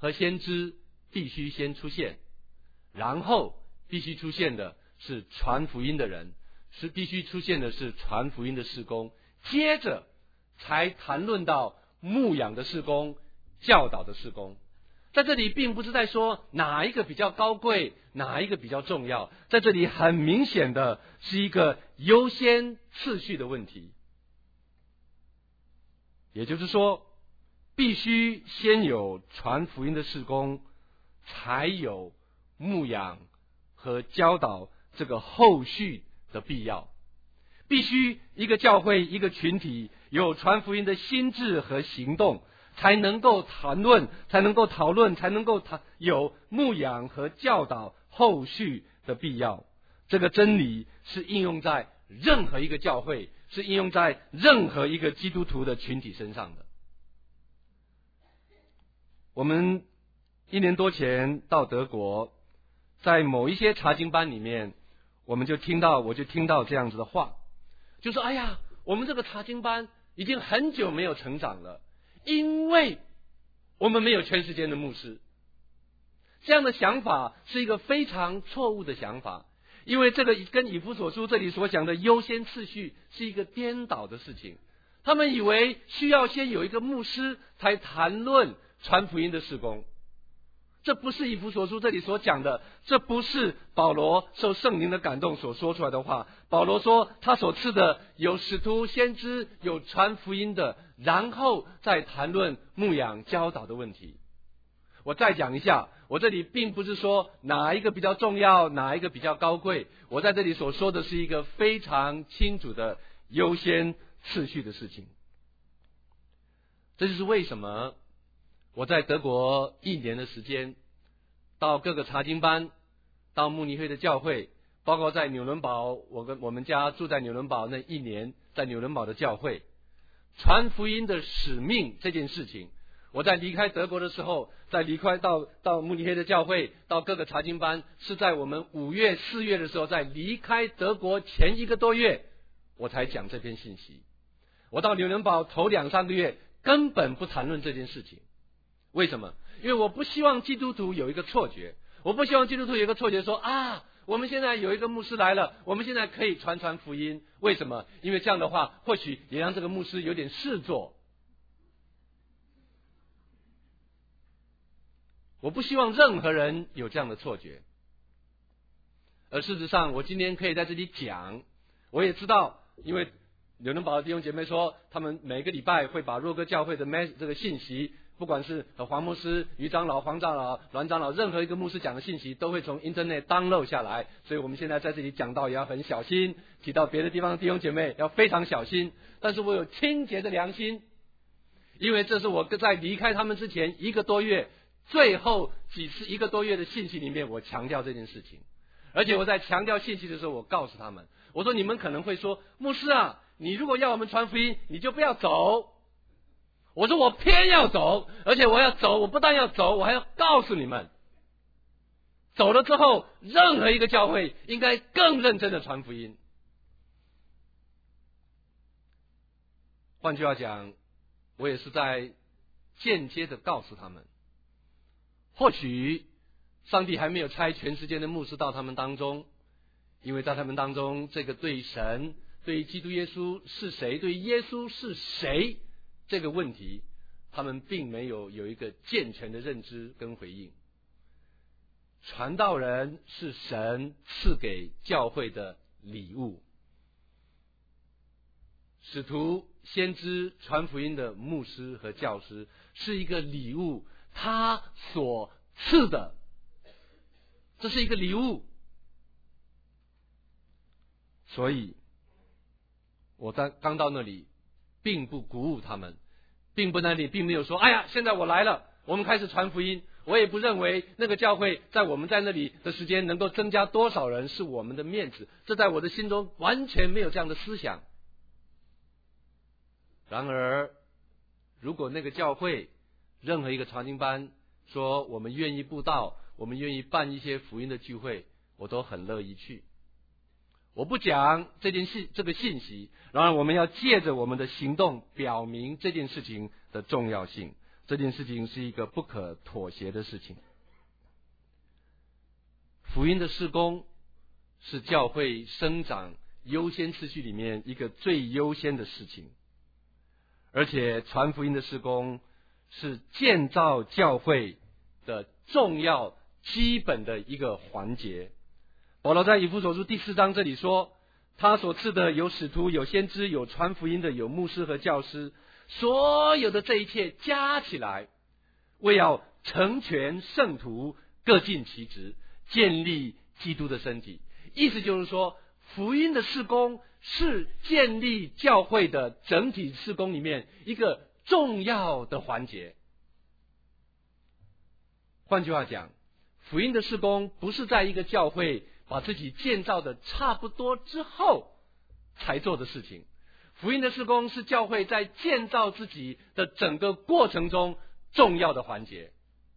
Speaker 5: 和先知必须先出现，然后必须出现的是传福音的人，是必须出现的是传福音的事工，接着才谈论到牧养的事工、教导的事工。在这里并不是在说哪一个比较高贵，哪一个比较重要，在这里很明显的是一个优先次序的问题。也就是说，必须先有传福音的事工，才有牧养和教导这个后续的必要。必须一个教会、一个群体有传福音的心智和行动，才能够谈论，才能够讨论，才能够谈有牧养和教导后续的必要。这个真理是应用在任何一个教会，是应用在任何一个基督徒的群体身上的。我们一年多前到德国，在某一些查经班里面，我们就听到，我就听到这样子的话，就说：哎呀，我们这个查经班已经很久没有成长了，因为我们没有全时间的牧师。这样的想法是一个非常错误的想法，因为这个跟以弗所书这里所讲的优先次序是一个颠倒的事情。他们以为需要先有一个牧师才谈论传福音的事工，这不是以弗所书这里所讲的，这不是保罗受圣灵的感动所说出来的话。保罗说他所赐的有使徒、先知，有传福音的，然后再谈论牧养教导的问题。我再讲一下，我这里并不是说哪一个比较重要，哪一个比较高贵，我在这里所说的是一个非常清楚的优先次序的事情。这就是为什么我在德国一年的时间，到各个查经班，到慕尼黑的教会，包括在纽伦堡，我跟我们家住在纽伦堡那一年，在纽伦堡的教会传福音的使命这件事情，我在离开德国的时候，在离开到到慕尼黑的教会，到各个查经班，是在我们五月四月的时候，在离开德国前一个多月，我才讲这篇信息。我到纽伦堡头两三个月根本不谈论这件事情。为什么？因为我不希望基督徒有一个错觉，我不希望基督徒有一个错觉说啊，我们现在有一个牧师来了，我们现在可以传传福音。为什么？因为这样的话，或许也让这个牧师有点事做。我不希望任何人有这样的错觉。而事实上，我今天可以在这里讲，我也知道，因为纽伦堡的弟兄姐妹说，他们每个礼拜会把若哥教会的这个信息，不管是黄牧师、于长老、黄长老、栾长老，任何一个牧师讲的信息都会从 Internet download 下来，所以我们现在在这里讲到也要很小心，提到别的地方的弟兄姐妹要非常小心。但是我有清洁的良心，因为这是我在离开他们之前一个多月，最后几次一个多月的信息里面，我强调这件事情。而且我在强调信息的时候，我告诉他们，我说你们可能会说，牧师啊，你如果要我们传福音，你就不要走。我说我偏要走，而且我要走，我不但要走，我还要告诉你们，走了之后，任何一个教会应该更认真的传福音。换句话讲，我也是在间接的告诉他们，或许上帝还没有差全世界的牧师到他们当中，因为在他们当中，这个对神、对基督耶稣是谁、对耶稣是谁这个问题，他们并没有有一个健全的认知跟回应。传道人是神赐给教会的礼物，使徒、先知、传福音的牧师和教师是一个礼物，他所赐的，这是一个礼物。所以我在刚到那里并不鼓舞他们，并不那里并没有说，哎呀，现在我来了，我们开始传福音。我也不认为那个教会在我们在那里的时间能够增加多少人是我们的面子，这在我的心中完全没有这样的思想。然而，如果那个教会任何一个查经班说我们愿意布道，我们愿意办一些福音的聚会，我都很乐意去。我不讲这件信这个信息，然而我们要借着我们的行动表明这件事情的重要性。
Speaker 4: 这件事情是一个不可妥协的事情。福音的事工是教会生长优先次序里面一个最优先的事情，而且传福音的事工是建造教会的重要基本的一个环节。保罗在以弗所书第四章这里说，他所赐的有使徒，有先知，有传福音的，有牧师和教师，所有的这一切加起来，为要成全圣徒，各尽其职，建立基督的身体。意思就是说，福音的事工是建立教会的整体事工里面一个重要的环节。换句话讲，福音的事工不是在一个教会把自己建造的差不多之后才做的事情。福音的事工是教会在建造自己的整个过程中重要的环节。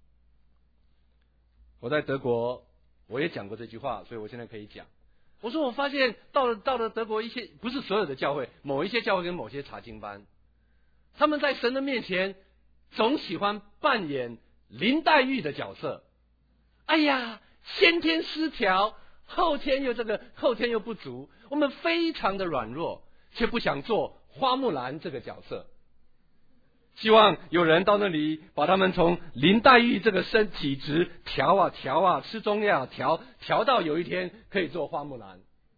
Speaker 4: 我在德国我也讲过这句话，所以我现在可以讲。我说我发现到了到了德国，一些不是所有的教会，某一些教会跟某些查经班，他们在神的面前总喜欢扮演林黛玉的角色。哎呀，先天失调，后天又这个后天又不足，我们非常的软弱，却不想做花木兰这个角色。希望有人到那里把他们从林黛玉这个身体质调啊调啊，吃中药调调到有一天可以做花木兰。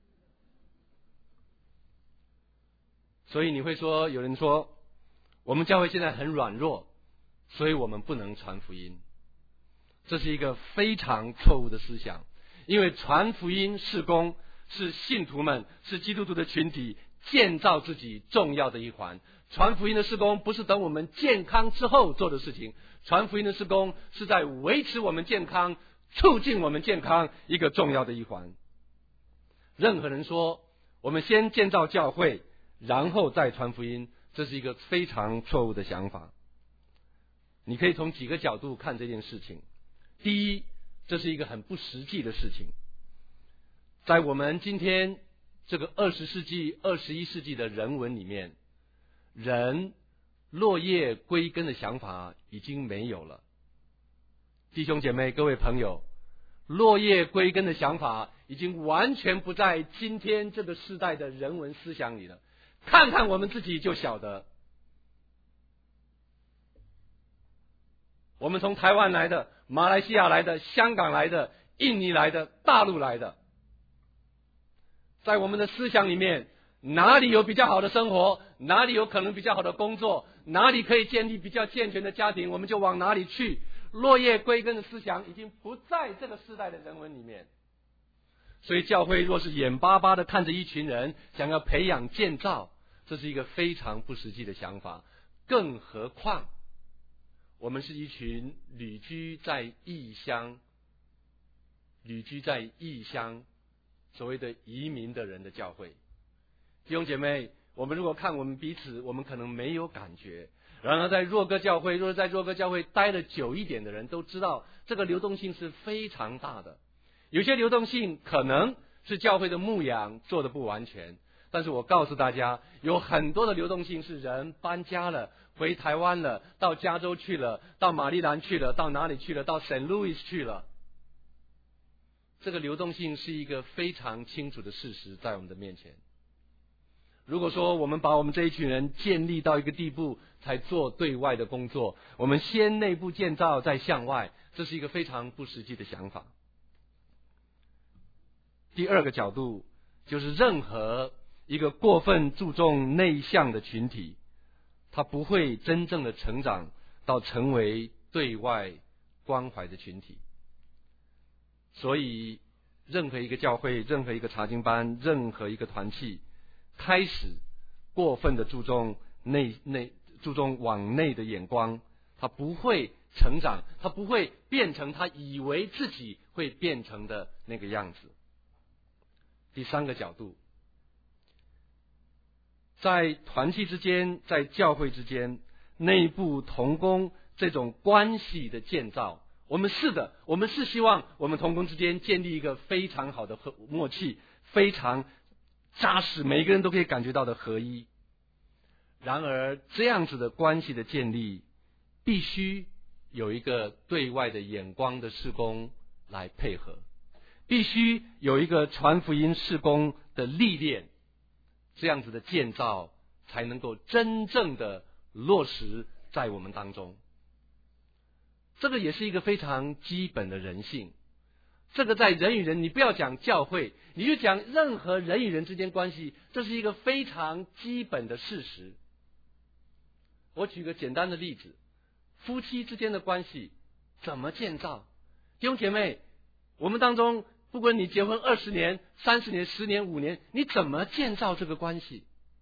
Speaker 4: 所以你会说，有人说我们教会现在很软弱，所以我们不能传福音。这是一个非常错误的思想，因为传福音事工是信徒们，是基督徒的群体建造自己重要的一环。传福音的事工不是等我们健康之后做的事情，传福音的事工是在维持我们健康，促进我们健康一个重要的一环。任何人说我们先建造教会然后再传福音，这是一个非常错误的想法。你可以从几个角度看这件事情。第一，这是一个很不实际的事情。在我们今天这个二十世纪、二十一世纪的人文里面，人落叶归根的想法已经没有了。弟兄姐妹，各位朋友，落叶归根的想法已经完全不在今天这个时代的人文思想里了。看看我们自己就晓得，我们从台湾来的、马来西亚来的、香港来的、印尼来的、大陆来的，在我们的思想里面，哪里有比较好的生活，哪里有可能比较好的工作，哪里可以建立比较健全的家庭，我们就往哪里去。落叶归根的思想已经不在这个时代的人文里面。所以教会若是眼巴巴的看着一群人想要培养建造，这是一个非常不实际的想法。更何况我们是一群旅居在异乡旅居在异乡所谓的移民的人的教会。弟兄姐妹，我们如果看我们彼此，我们可能没有感觉，然而在若歌教会，若是在若歌教会待了久一点的人都知道，这个流动性是非常大的。有些流动性可能是教会的牧养做得不完全，但是我告诉大家，有很多的流动性是人搬家了，回台湾了，到加州去了，到马里兰去了，到哪里去了，到圣路易斯去了。这个流动性是一个非常清楚的事实在我们的面前。如果说我们把我们这一群人建立到一个地步才做对外的工作，我们先内部建造再向外，这是一个非常不实际的想法。第二个角度就是任何一个过分注重内向的群体，他不会真正的成长到成为对外关怀的群体。所以任何一个教会，任何一个查经班，任何一个团契开始过分的注重内内注重往内的眼光，他不会成长，他不会变成他以为自己会变成的那个样子。第三个角度，在团契之间，在教会之间，内部同工这种关系的建造，我们是的，我们是希望我们同工之间建立一个非常好的默契，非常扎实，每一个人都可以感觉到的合一。然而这样子的关系的建立
Speaker 5: 必须有一个对外的眼光的事工来配合，必须有一个传福音事工的历练，这样子的建造才能够真正的落实在我们当中。这个也是一个非常基本的人性，这个在人与人，你不要讲教会，你就讲任何人与人之间关系，这是一个非常基本的事实。我举个简单的例子，夫妻之间的关系怎么建造？弟兄姐妹，我们当中不管你结婚二十年、三十年、十年、五年，你怎么建造这个关系？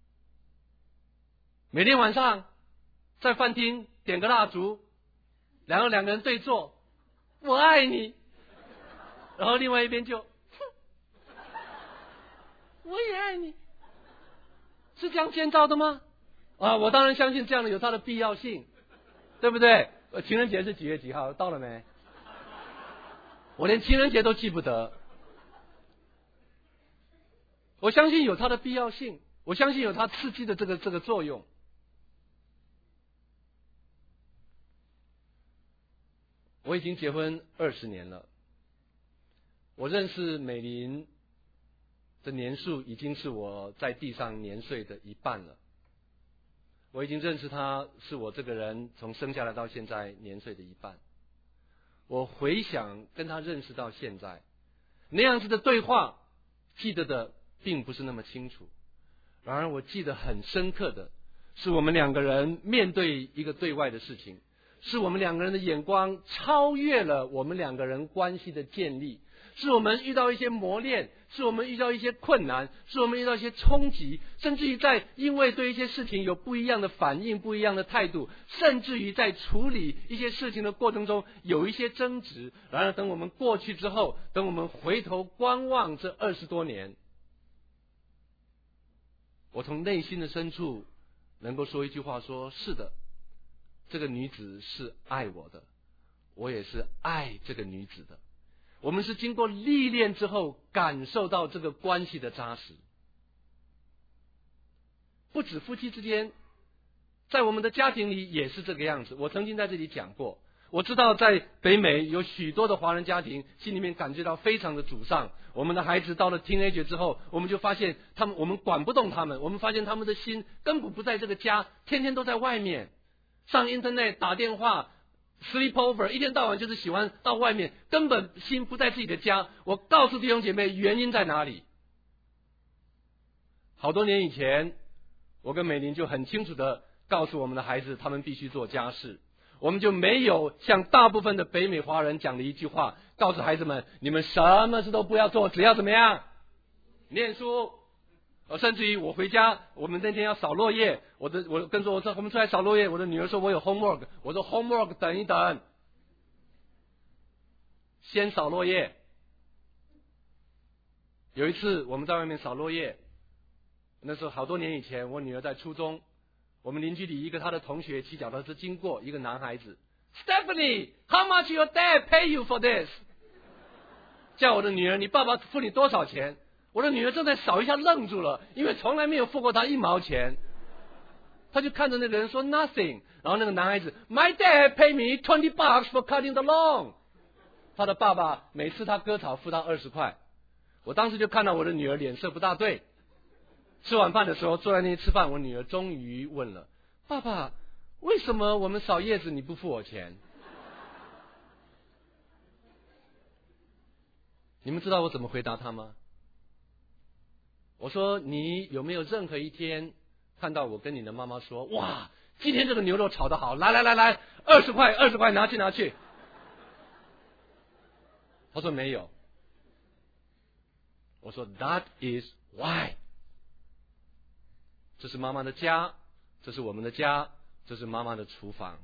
Speaker 5: 每天晚上在饭厅点个蜡烛，然后两个人对坐，我爱你，然后另外一边就哼，我也爱你，是这样建造的吗？啊，我当然相信这样的有它的必要性，对不对？情人节是几月几号？到了没？我连情人节都记不得。我相信有它的必要性，我相信有它刺激的这个这个作用。我已经结婚二十年了，我认识美玲的年数已经是我在地上年岁的一半了。我已经认识她是我这个人从生下来到现在年岁的一半。我回想跟她认识到现在那样子的对话，记得的并不是那么清楚，然而我记得很深刻的是我们两个人面对一个对外的事情，是我们两个人的眼光超越了我们两个人关系的建立，是我们遇到一些磨练，是我们遇到一些困难，是我们遇到一些冲击，甚至于在因为对一些事情有不一样的反应，不一样的态度，甚至于在处理一些事情的过程中有一些争执。然而等我们过去之后，等我们回头观望这二十多年，我从内心的深处能够说一句话，说是的，这个女子是爱我的，我也是爱这个女子的。我们是经过历练之后感受到这个关系的扎实。不止夫妻之间，在我们的家庭里也是这个样子。我曾经在这里讲过，我知道在北美有许多的华人家庭心里面感觉到非常的沮丧。我们的孩子到了 teenager 之后，我们就发现他们，我们管不动他们，我们发现他们的心根本不在这个家，天天都在外面上 internet 打电话sleep over， 一天到晚就是喜欢到外面，根本心不在自己的家。我告诉弟兄姐妹，原因在哪里？好多年以前，我跟美玲就很清楚的告诉我们的孩子，他们必须做家事。我们就没有像大部分的北美华人讲的一句话，告诉孩子们，你们什么事都不要做，只要怎么样？念书。甚至于我回家，我们那天要扫落叶，我的我跟说，我说我们出来扫落叶，我的女儿说我有 homework， 我说 homework 等一等，先扫落叶。有一次我们在外面扫落叶，那时候好多年以前，我女儿在初中，我们邻居里一个她的同学骑脚踏车经过，一个男孩子 Stephanie how much your dad pay you for this， 叫我的女儿，你爸爸付你多少钱？我的女儿正在扫一下愣住了，因为从来没有付过他一毛钱。他就看着那个人说 nothing， 然后那个男孩子 My dad pay me twenty bucks for cutting the lawn， 他的爸爸每次他割草付他二十块。我当时就看到我的女儿脸色不大对。吃晚饭的时候坐在那里吃饭，我女儿终于问了，爸爸，为什么我们扫叶子你不付我钱？你们知道我怎么回答他吗？我说，你有没有任何一天看到我跟你的妈妈说，哇，今天这个牛肉炒得好，来来来来，二十块二十块拿去拿去。他说没有。我说 That is why， 这是妈妈的家，这是我们的家，这是妈妈的厨房。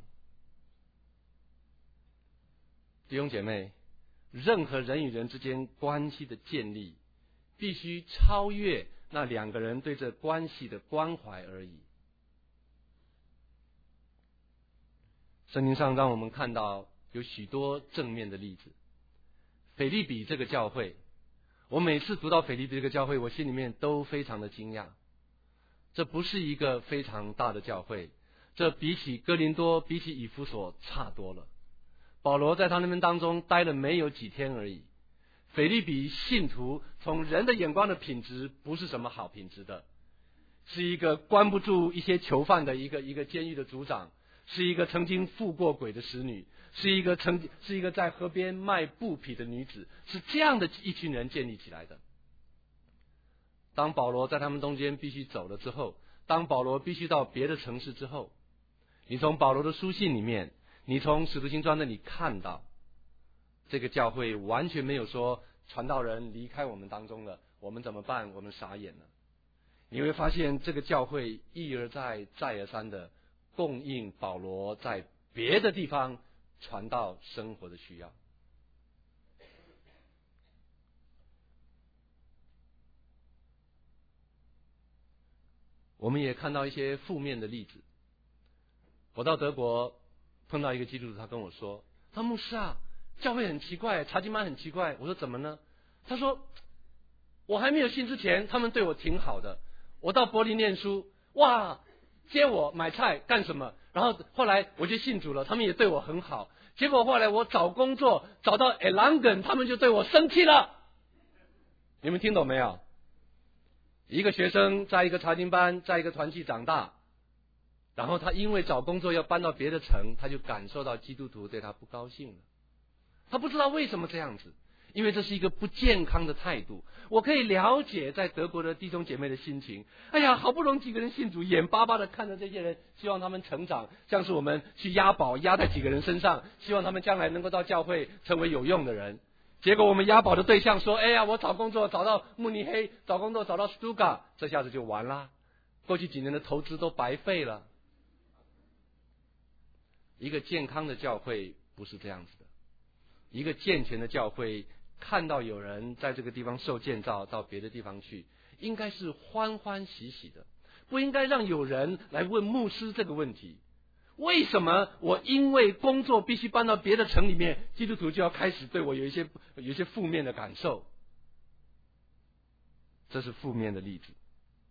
Speaker 5: 弟兄姐妹，任何人与人之间关系的建立必须超越那两个人对这关系的关怀而已。圣经上让我们看到有许多正面的例子。腓立比这个教会，我每次读到腓立比这个教会，我心里面都非常的惊讶。这不是一个非常大的教会，这这比起哥林多，比起以弗所差多了。保罗在他们当中待了没有几天而已。腓立比信徒从人的眼光的品质不是什么好品质的，是一个关不住一些囚犯的一个一个监狱的组长，是一个曾经附过鬼的使女，是一个曾是一个在河边卖布匹的女子，是这样的一群人建立起来的。当保罗在他们中间必须走了之后，当保罗必须到别的城市之后，你从保罗的书信里面，你从使徒行传那里看到，这个教会完全没有说传道人离开我们当中了，我们怎么办？我们傻眼了。你会发现这个教会一而再再而三的供应保罗在别的地方传道生活的需要。我们也看到一些负面的例子。我到德国碰到一个基督徒，他跟我说，他牧师啊，教会很奇怪，查经班很奇怪。我说怎么呢？他说我还没有信之前他们对我挺好的，我到柏林念书，哇，接我买菜干什么，然后后来我就信主了，他们也对我很好。结果后来我找工作找到 Erlangen， 他们就对我生气了。你们听懂没有？一个学生在一个查经班，在一个团契长大，然后他因为找工作要搬到别的城，他就感受到基督徒对他不高兴了。他不知道为什么这样子，因为这是一个不健康的态度。我可以了解在德国的弟兄姐妹的心情，哎呀，好不容易几个人信主，眼巴巴的看着这些人，希望他们成长，像是我们去押宝压在几个人身上，希望他们将来能够到教会成为有用的人。结果我们押宝的对象说，哎呀，我找工作找到慕尼黑，找工作找到 Stuttgart， 这下子就完了，过去几年的投资都白费了。一个健康的教会不是这样子的，一个健全的教会看到有人在这个地方受建造到别的地方去，应该是欢欢喜喜的，不应该让有人来问牧师这个问题，为什么我因为工作必须搬到别的城里面，基督徒就要开始对我有一些有一些负面的感受？这是负面的例子。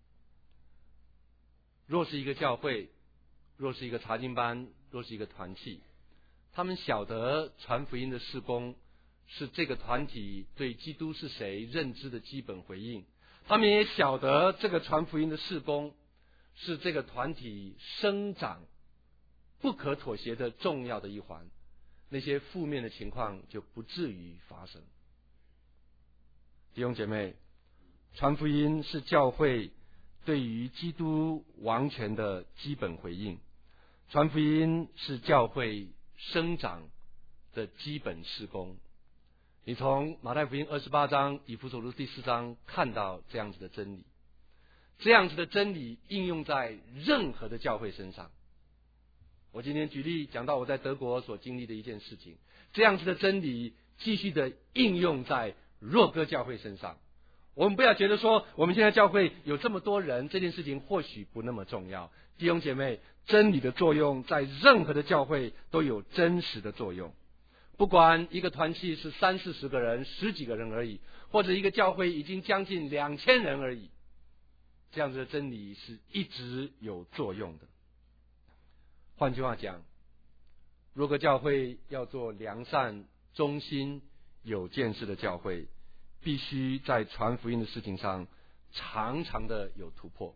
Speaker 5: 若是一个教会，若是一个查经班，若是一个团契，他们晓得传福音的事工是这个团体对基督是谁认知的基本回应，他们也晓得这个传福音的事工是这个团体生长不可妥协的重要的一环，那些负面的情况就不至于发生。弟兄姐妹，传福音是教会对于基督王权的基本回应，传福音是教会生长的基本事工。你从马太福音二十八章、以弗所书第四章看到这样子的真理，这样子的真理应用在任何的教会身上。我今天举例讲到我在德国所经历的一件事情，这样子的真理继续的应用在若歌教会身上。我们不要觉得说我们现在教会有这么多人，这件事情或许不那么重要。弟兄姐妹，真理的作用在任何的教会都有真实的作用，不管一个团契是三四十个人、十几个人而已，或者一个教会已经将近两千人而已，这样子的真理是一直有作用的。换句话讲，若个教会要做良善、忠心、有见识的教会，必须在传福音的事情上常常的有突破。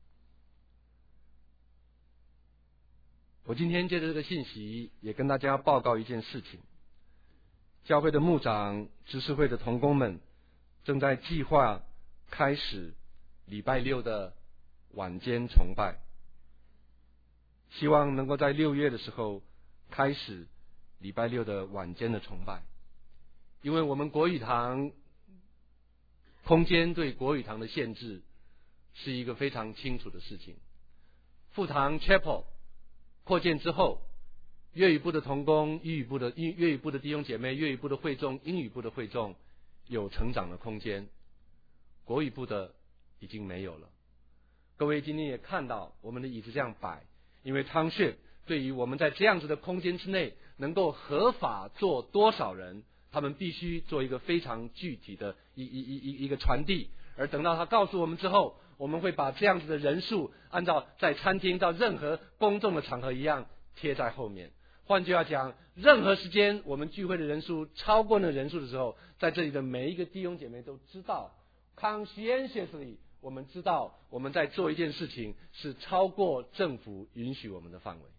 Speaker 5: 我今天借着这个信息也跟大家报告一件事情，教会的牧长、执事会的同工们正在计划开始礼拜六的晚间崇拜，希望能够在六月的时候开始礼拜六的晚间的崇拜。因为我们国语堂空间对国语堂的限制是一个非常清楚的事情。副堂 Chapel 扩建之后，粤语部的同工、粤语部的粤语部的弟兄姐妹、粤语部的会众、英语部的会众有成长的空间，国语部的已经没有了。各位今天也看到我们的椅子这样摆，因为Township对于我们在这样子的空间之内能够合法坐多少人，他们必须做一个非常具体的一一一一一个传递，而等到他告诉我们之后， 我们会把这样子的人数按照在餐厅到任何公众的场合一样贴在后面。换句话讲，任何时间我们聚会的人数超过那人数的时候，在这里的每一个弟兄姐妹都知道 conscientiously 我们知道我们在做一件事情是超过政府允许我们的范围。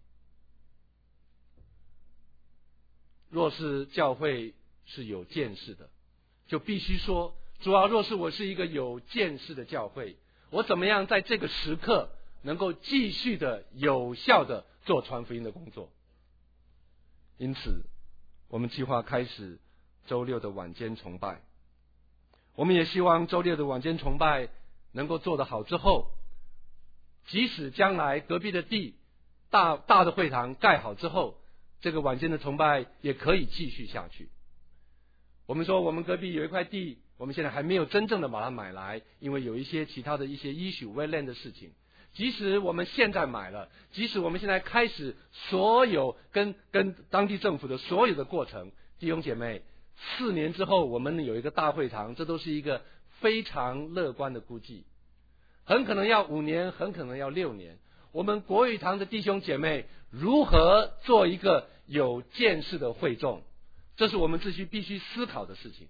Speaker 5: 若是教会是有见识的，就必须说，主啊，若是我是一个有见识的教会，我怎么样在这个时刻能够继续的有效的做传福音的工作。因此我们计划开始周六的晚间崇拜，我们也希望周六的晚间崇拜能够做得好之后，即使将来隔壁的地大大的会堂盖好之后，这个晚间的崇拜也可以继续下去。我们说我们隔壁有一块地，我们现在还没有真正的把它买来，因为有一些其他的一些 issue land 的事情。即使我们现在买了，即使我们现在开始所有跟跟当地政府的所有的过程，弟兄姐妹，四年之后我们有一个大会堂，这都是一个非常乐观的估计，很可能要五年，很可能要六年。我们国语堂的弟兄姐妹如何做一个有见识的会众，这是我们必须必须思考的事情。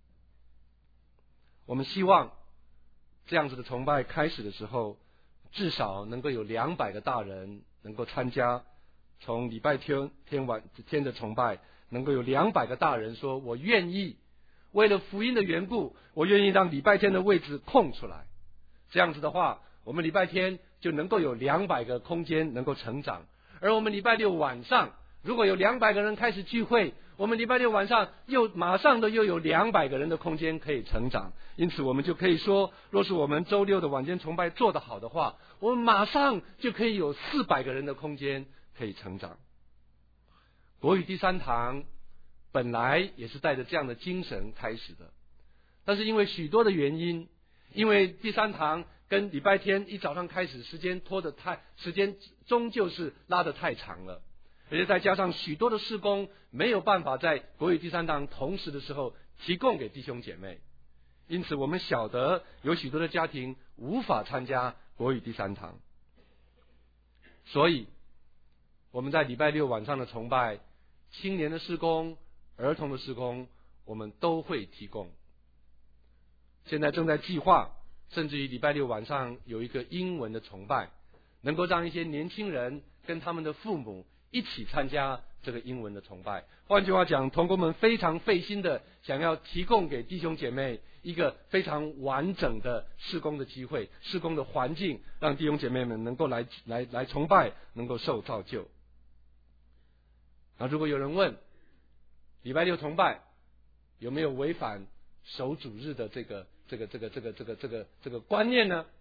Speaker 5: 我们希望这样子的崇拜开始的时候，至少能够有两百个大人能够参加。从礼拜天天晚天的崇拜，能够有两百个大人说，我愿意为了福音的缘故，我愿意让礼拜天的位置空出来。这样子的话，我们礼拜天就能够有两百个空间能够成长。而我们礼拜六晚上如果有两百个人开始聚会，我们礼拜六晚上又马上的又有两百个人的空间可以成长。因此我们就可以说，若是我们周六的晚间崇拜做得好的话，我们马上就可以有四百个人的空间可以成长。国语第三堂本来也是带着这样的精神开始的，但是因为许多的原因，因为第三堂跟礼拜天一早上开始时间拖得太时间终究是拉得太长了，而且再加上许多的事工没有办法在国语第三堂同时的时候提供给弟兄姐妹，因此我们晓得有许多的家庭无法参加国语第三堂。所以我们在礼拜六晚上的崇拜，青年的事工、儿童的事工，我们都会提供。现在正在计划，甚至于礼拜六晚上有一个英文的崇拜，能够让一些年轻人跟他们的父母一起参加这个英文的崇拜。换句话讲，同工们非常费心的想要提供给弟兄姐妹一个非常完整的事工的机会、事工的环境，让弟兄姐妹们能够来来来崇拜，能够受造就。那如果有人问，礼拜六崇拜有没有违反守主日的这个这个这个这个这个这个这个观念呢？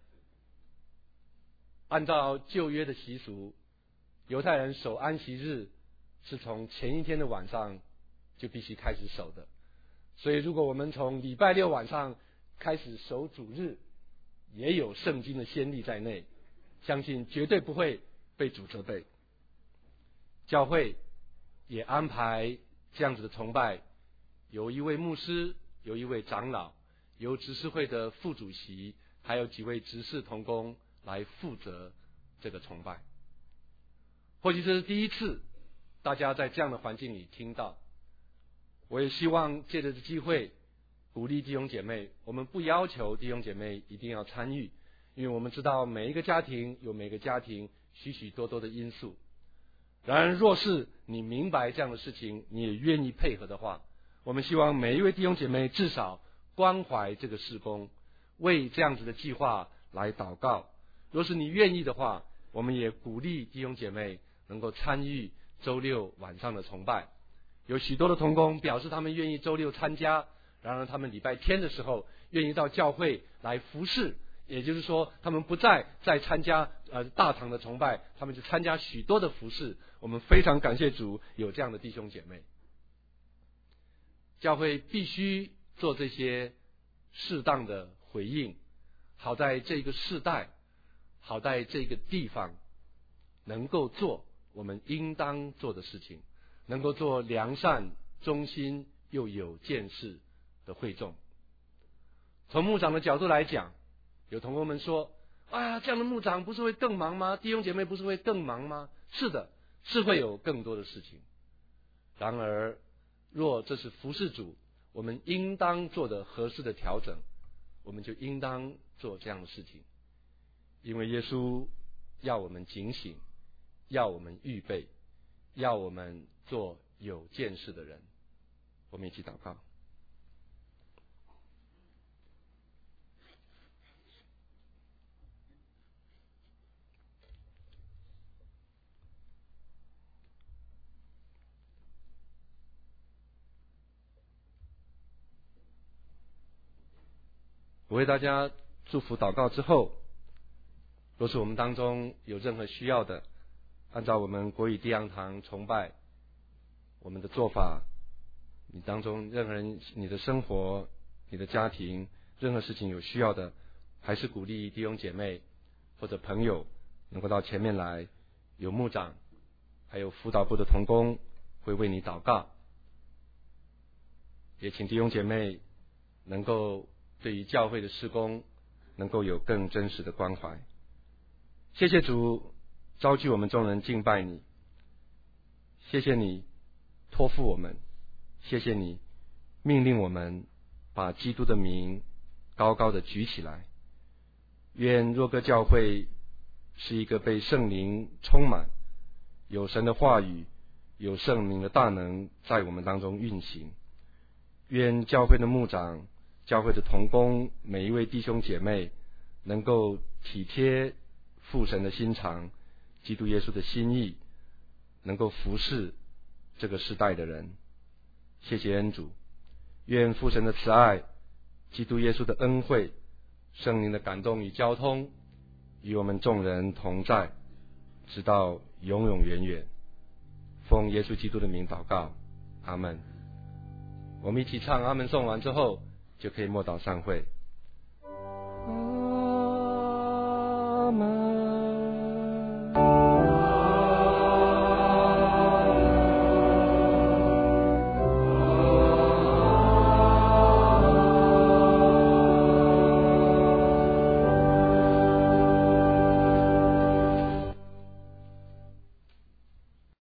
Speaker 5: 按照旧约的习俗，犹太人守安息日是从前一天的晚上就必须开始守的，所以如果我们从礼拜六晚上开始守主日，也有圣经的先例在内，相信绝对不会被主责备。教会也安排这样子的崇拜，有一位牧师，有一位长老，由执事会的副主席，还有几位执事同工来负责这个崇拜。或许这是第一次大家在这样的环境里听到，我也希望借着这机会鼓励弟兄姐妹，我们不要求弟兄姐妹一定要参与，因为我们知道每一个家庭有每个家庭许许多多的因素。然而若是你明白这样的事情，你也愿意配合的话，我们希望每一位弟兄姐妹至少关怀这个事工，为这样子的计划来祷告。若是你愿意的话，我们也鼓励弟兄姐妹能够参与周六晚上的崇拜。有许多的同工表示他们愿意周六参加，然而他们礼拜天的时候愿意到教会来服侍，也就是说他们不再再参加呃大堂的崇拜，他们就参加许多的服侍。我们非常感谢主有这样的弟兄姐妹。教会必须做这些适当的回应，好在这个世代，好在这个地方能够做我们应当做的事情，能够做良善、忠心又有见识的会众。从牧长的角度来讲， 有同工们说，啊，这样的牧长不是会更忙吗？弟兄姐妹不是会更忙吗？是的，是会有更多的事情。然而，若这是服事主，我们应当做的合适的调整，我们就应当做这样的事情。因为耶稣要我们警醒，要我们预备，要我们做有见识的人。我们一起祷告。我为大家祝福祷告之后，若是我们当中有任何需要的，按照我们国语地阳堂崇拜我们的做法，你当中任何人，你的生活、你的家庭，任何事情有需要的，还是鼓励弟兄姐妹或者朋友能够到前面来，有牧长还有辅导部的同工会为你祷告。也请弟兄姐妹能够对于教会的事工能够有更真实的关怀。谢谢主召集我们众人敬拜你，谢谢你托付我们，谢谢你命令我们把基督的名高高的举起来。愿若歌教会是一个被圣灵充满，有神的话语，有圣灵的大能在我们当中运行。愿教会的牧长、教会的同工，每一位弟兄姐妹能够体贴父神的心肠，基督耶稣的心意，能够服侍这个世代的人。谢谢恩主，愿父神的慈爱、基督耶稣的恩惠、圣灵的感动与交通与我们众人同在，直到永永远远。奉耶稣基督的名祷告，阿们。我们一起唱阿们颂完之后，就可以默祷散会。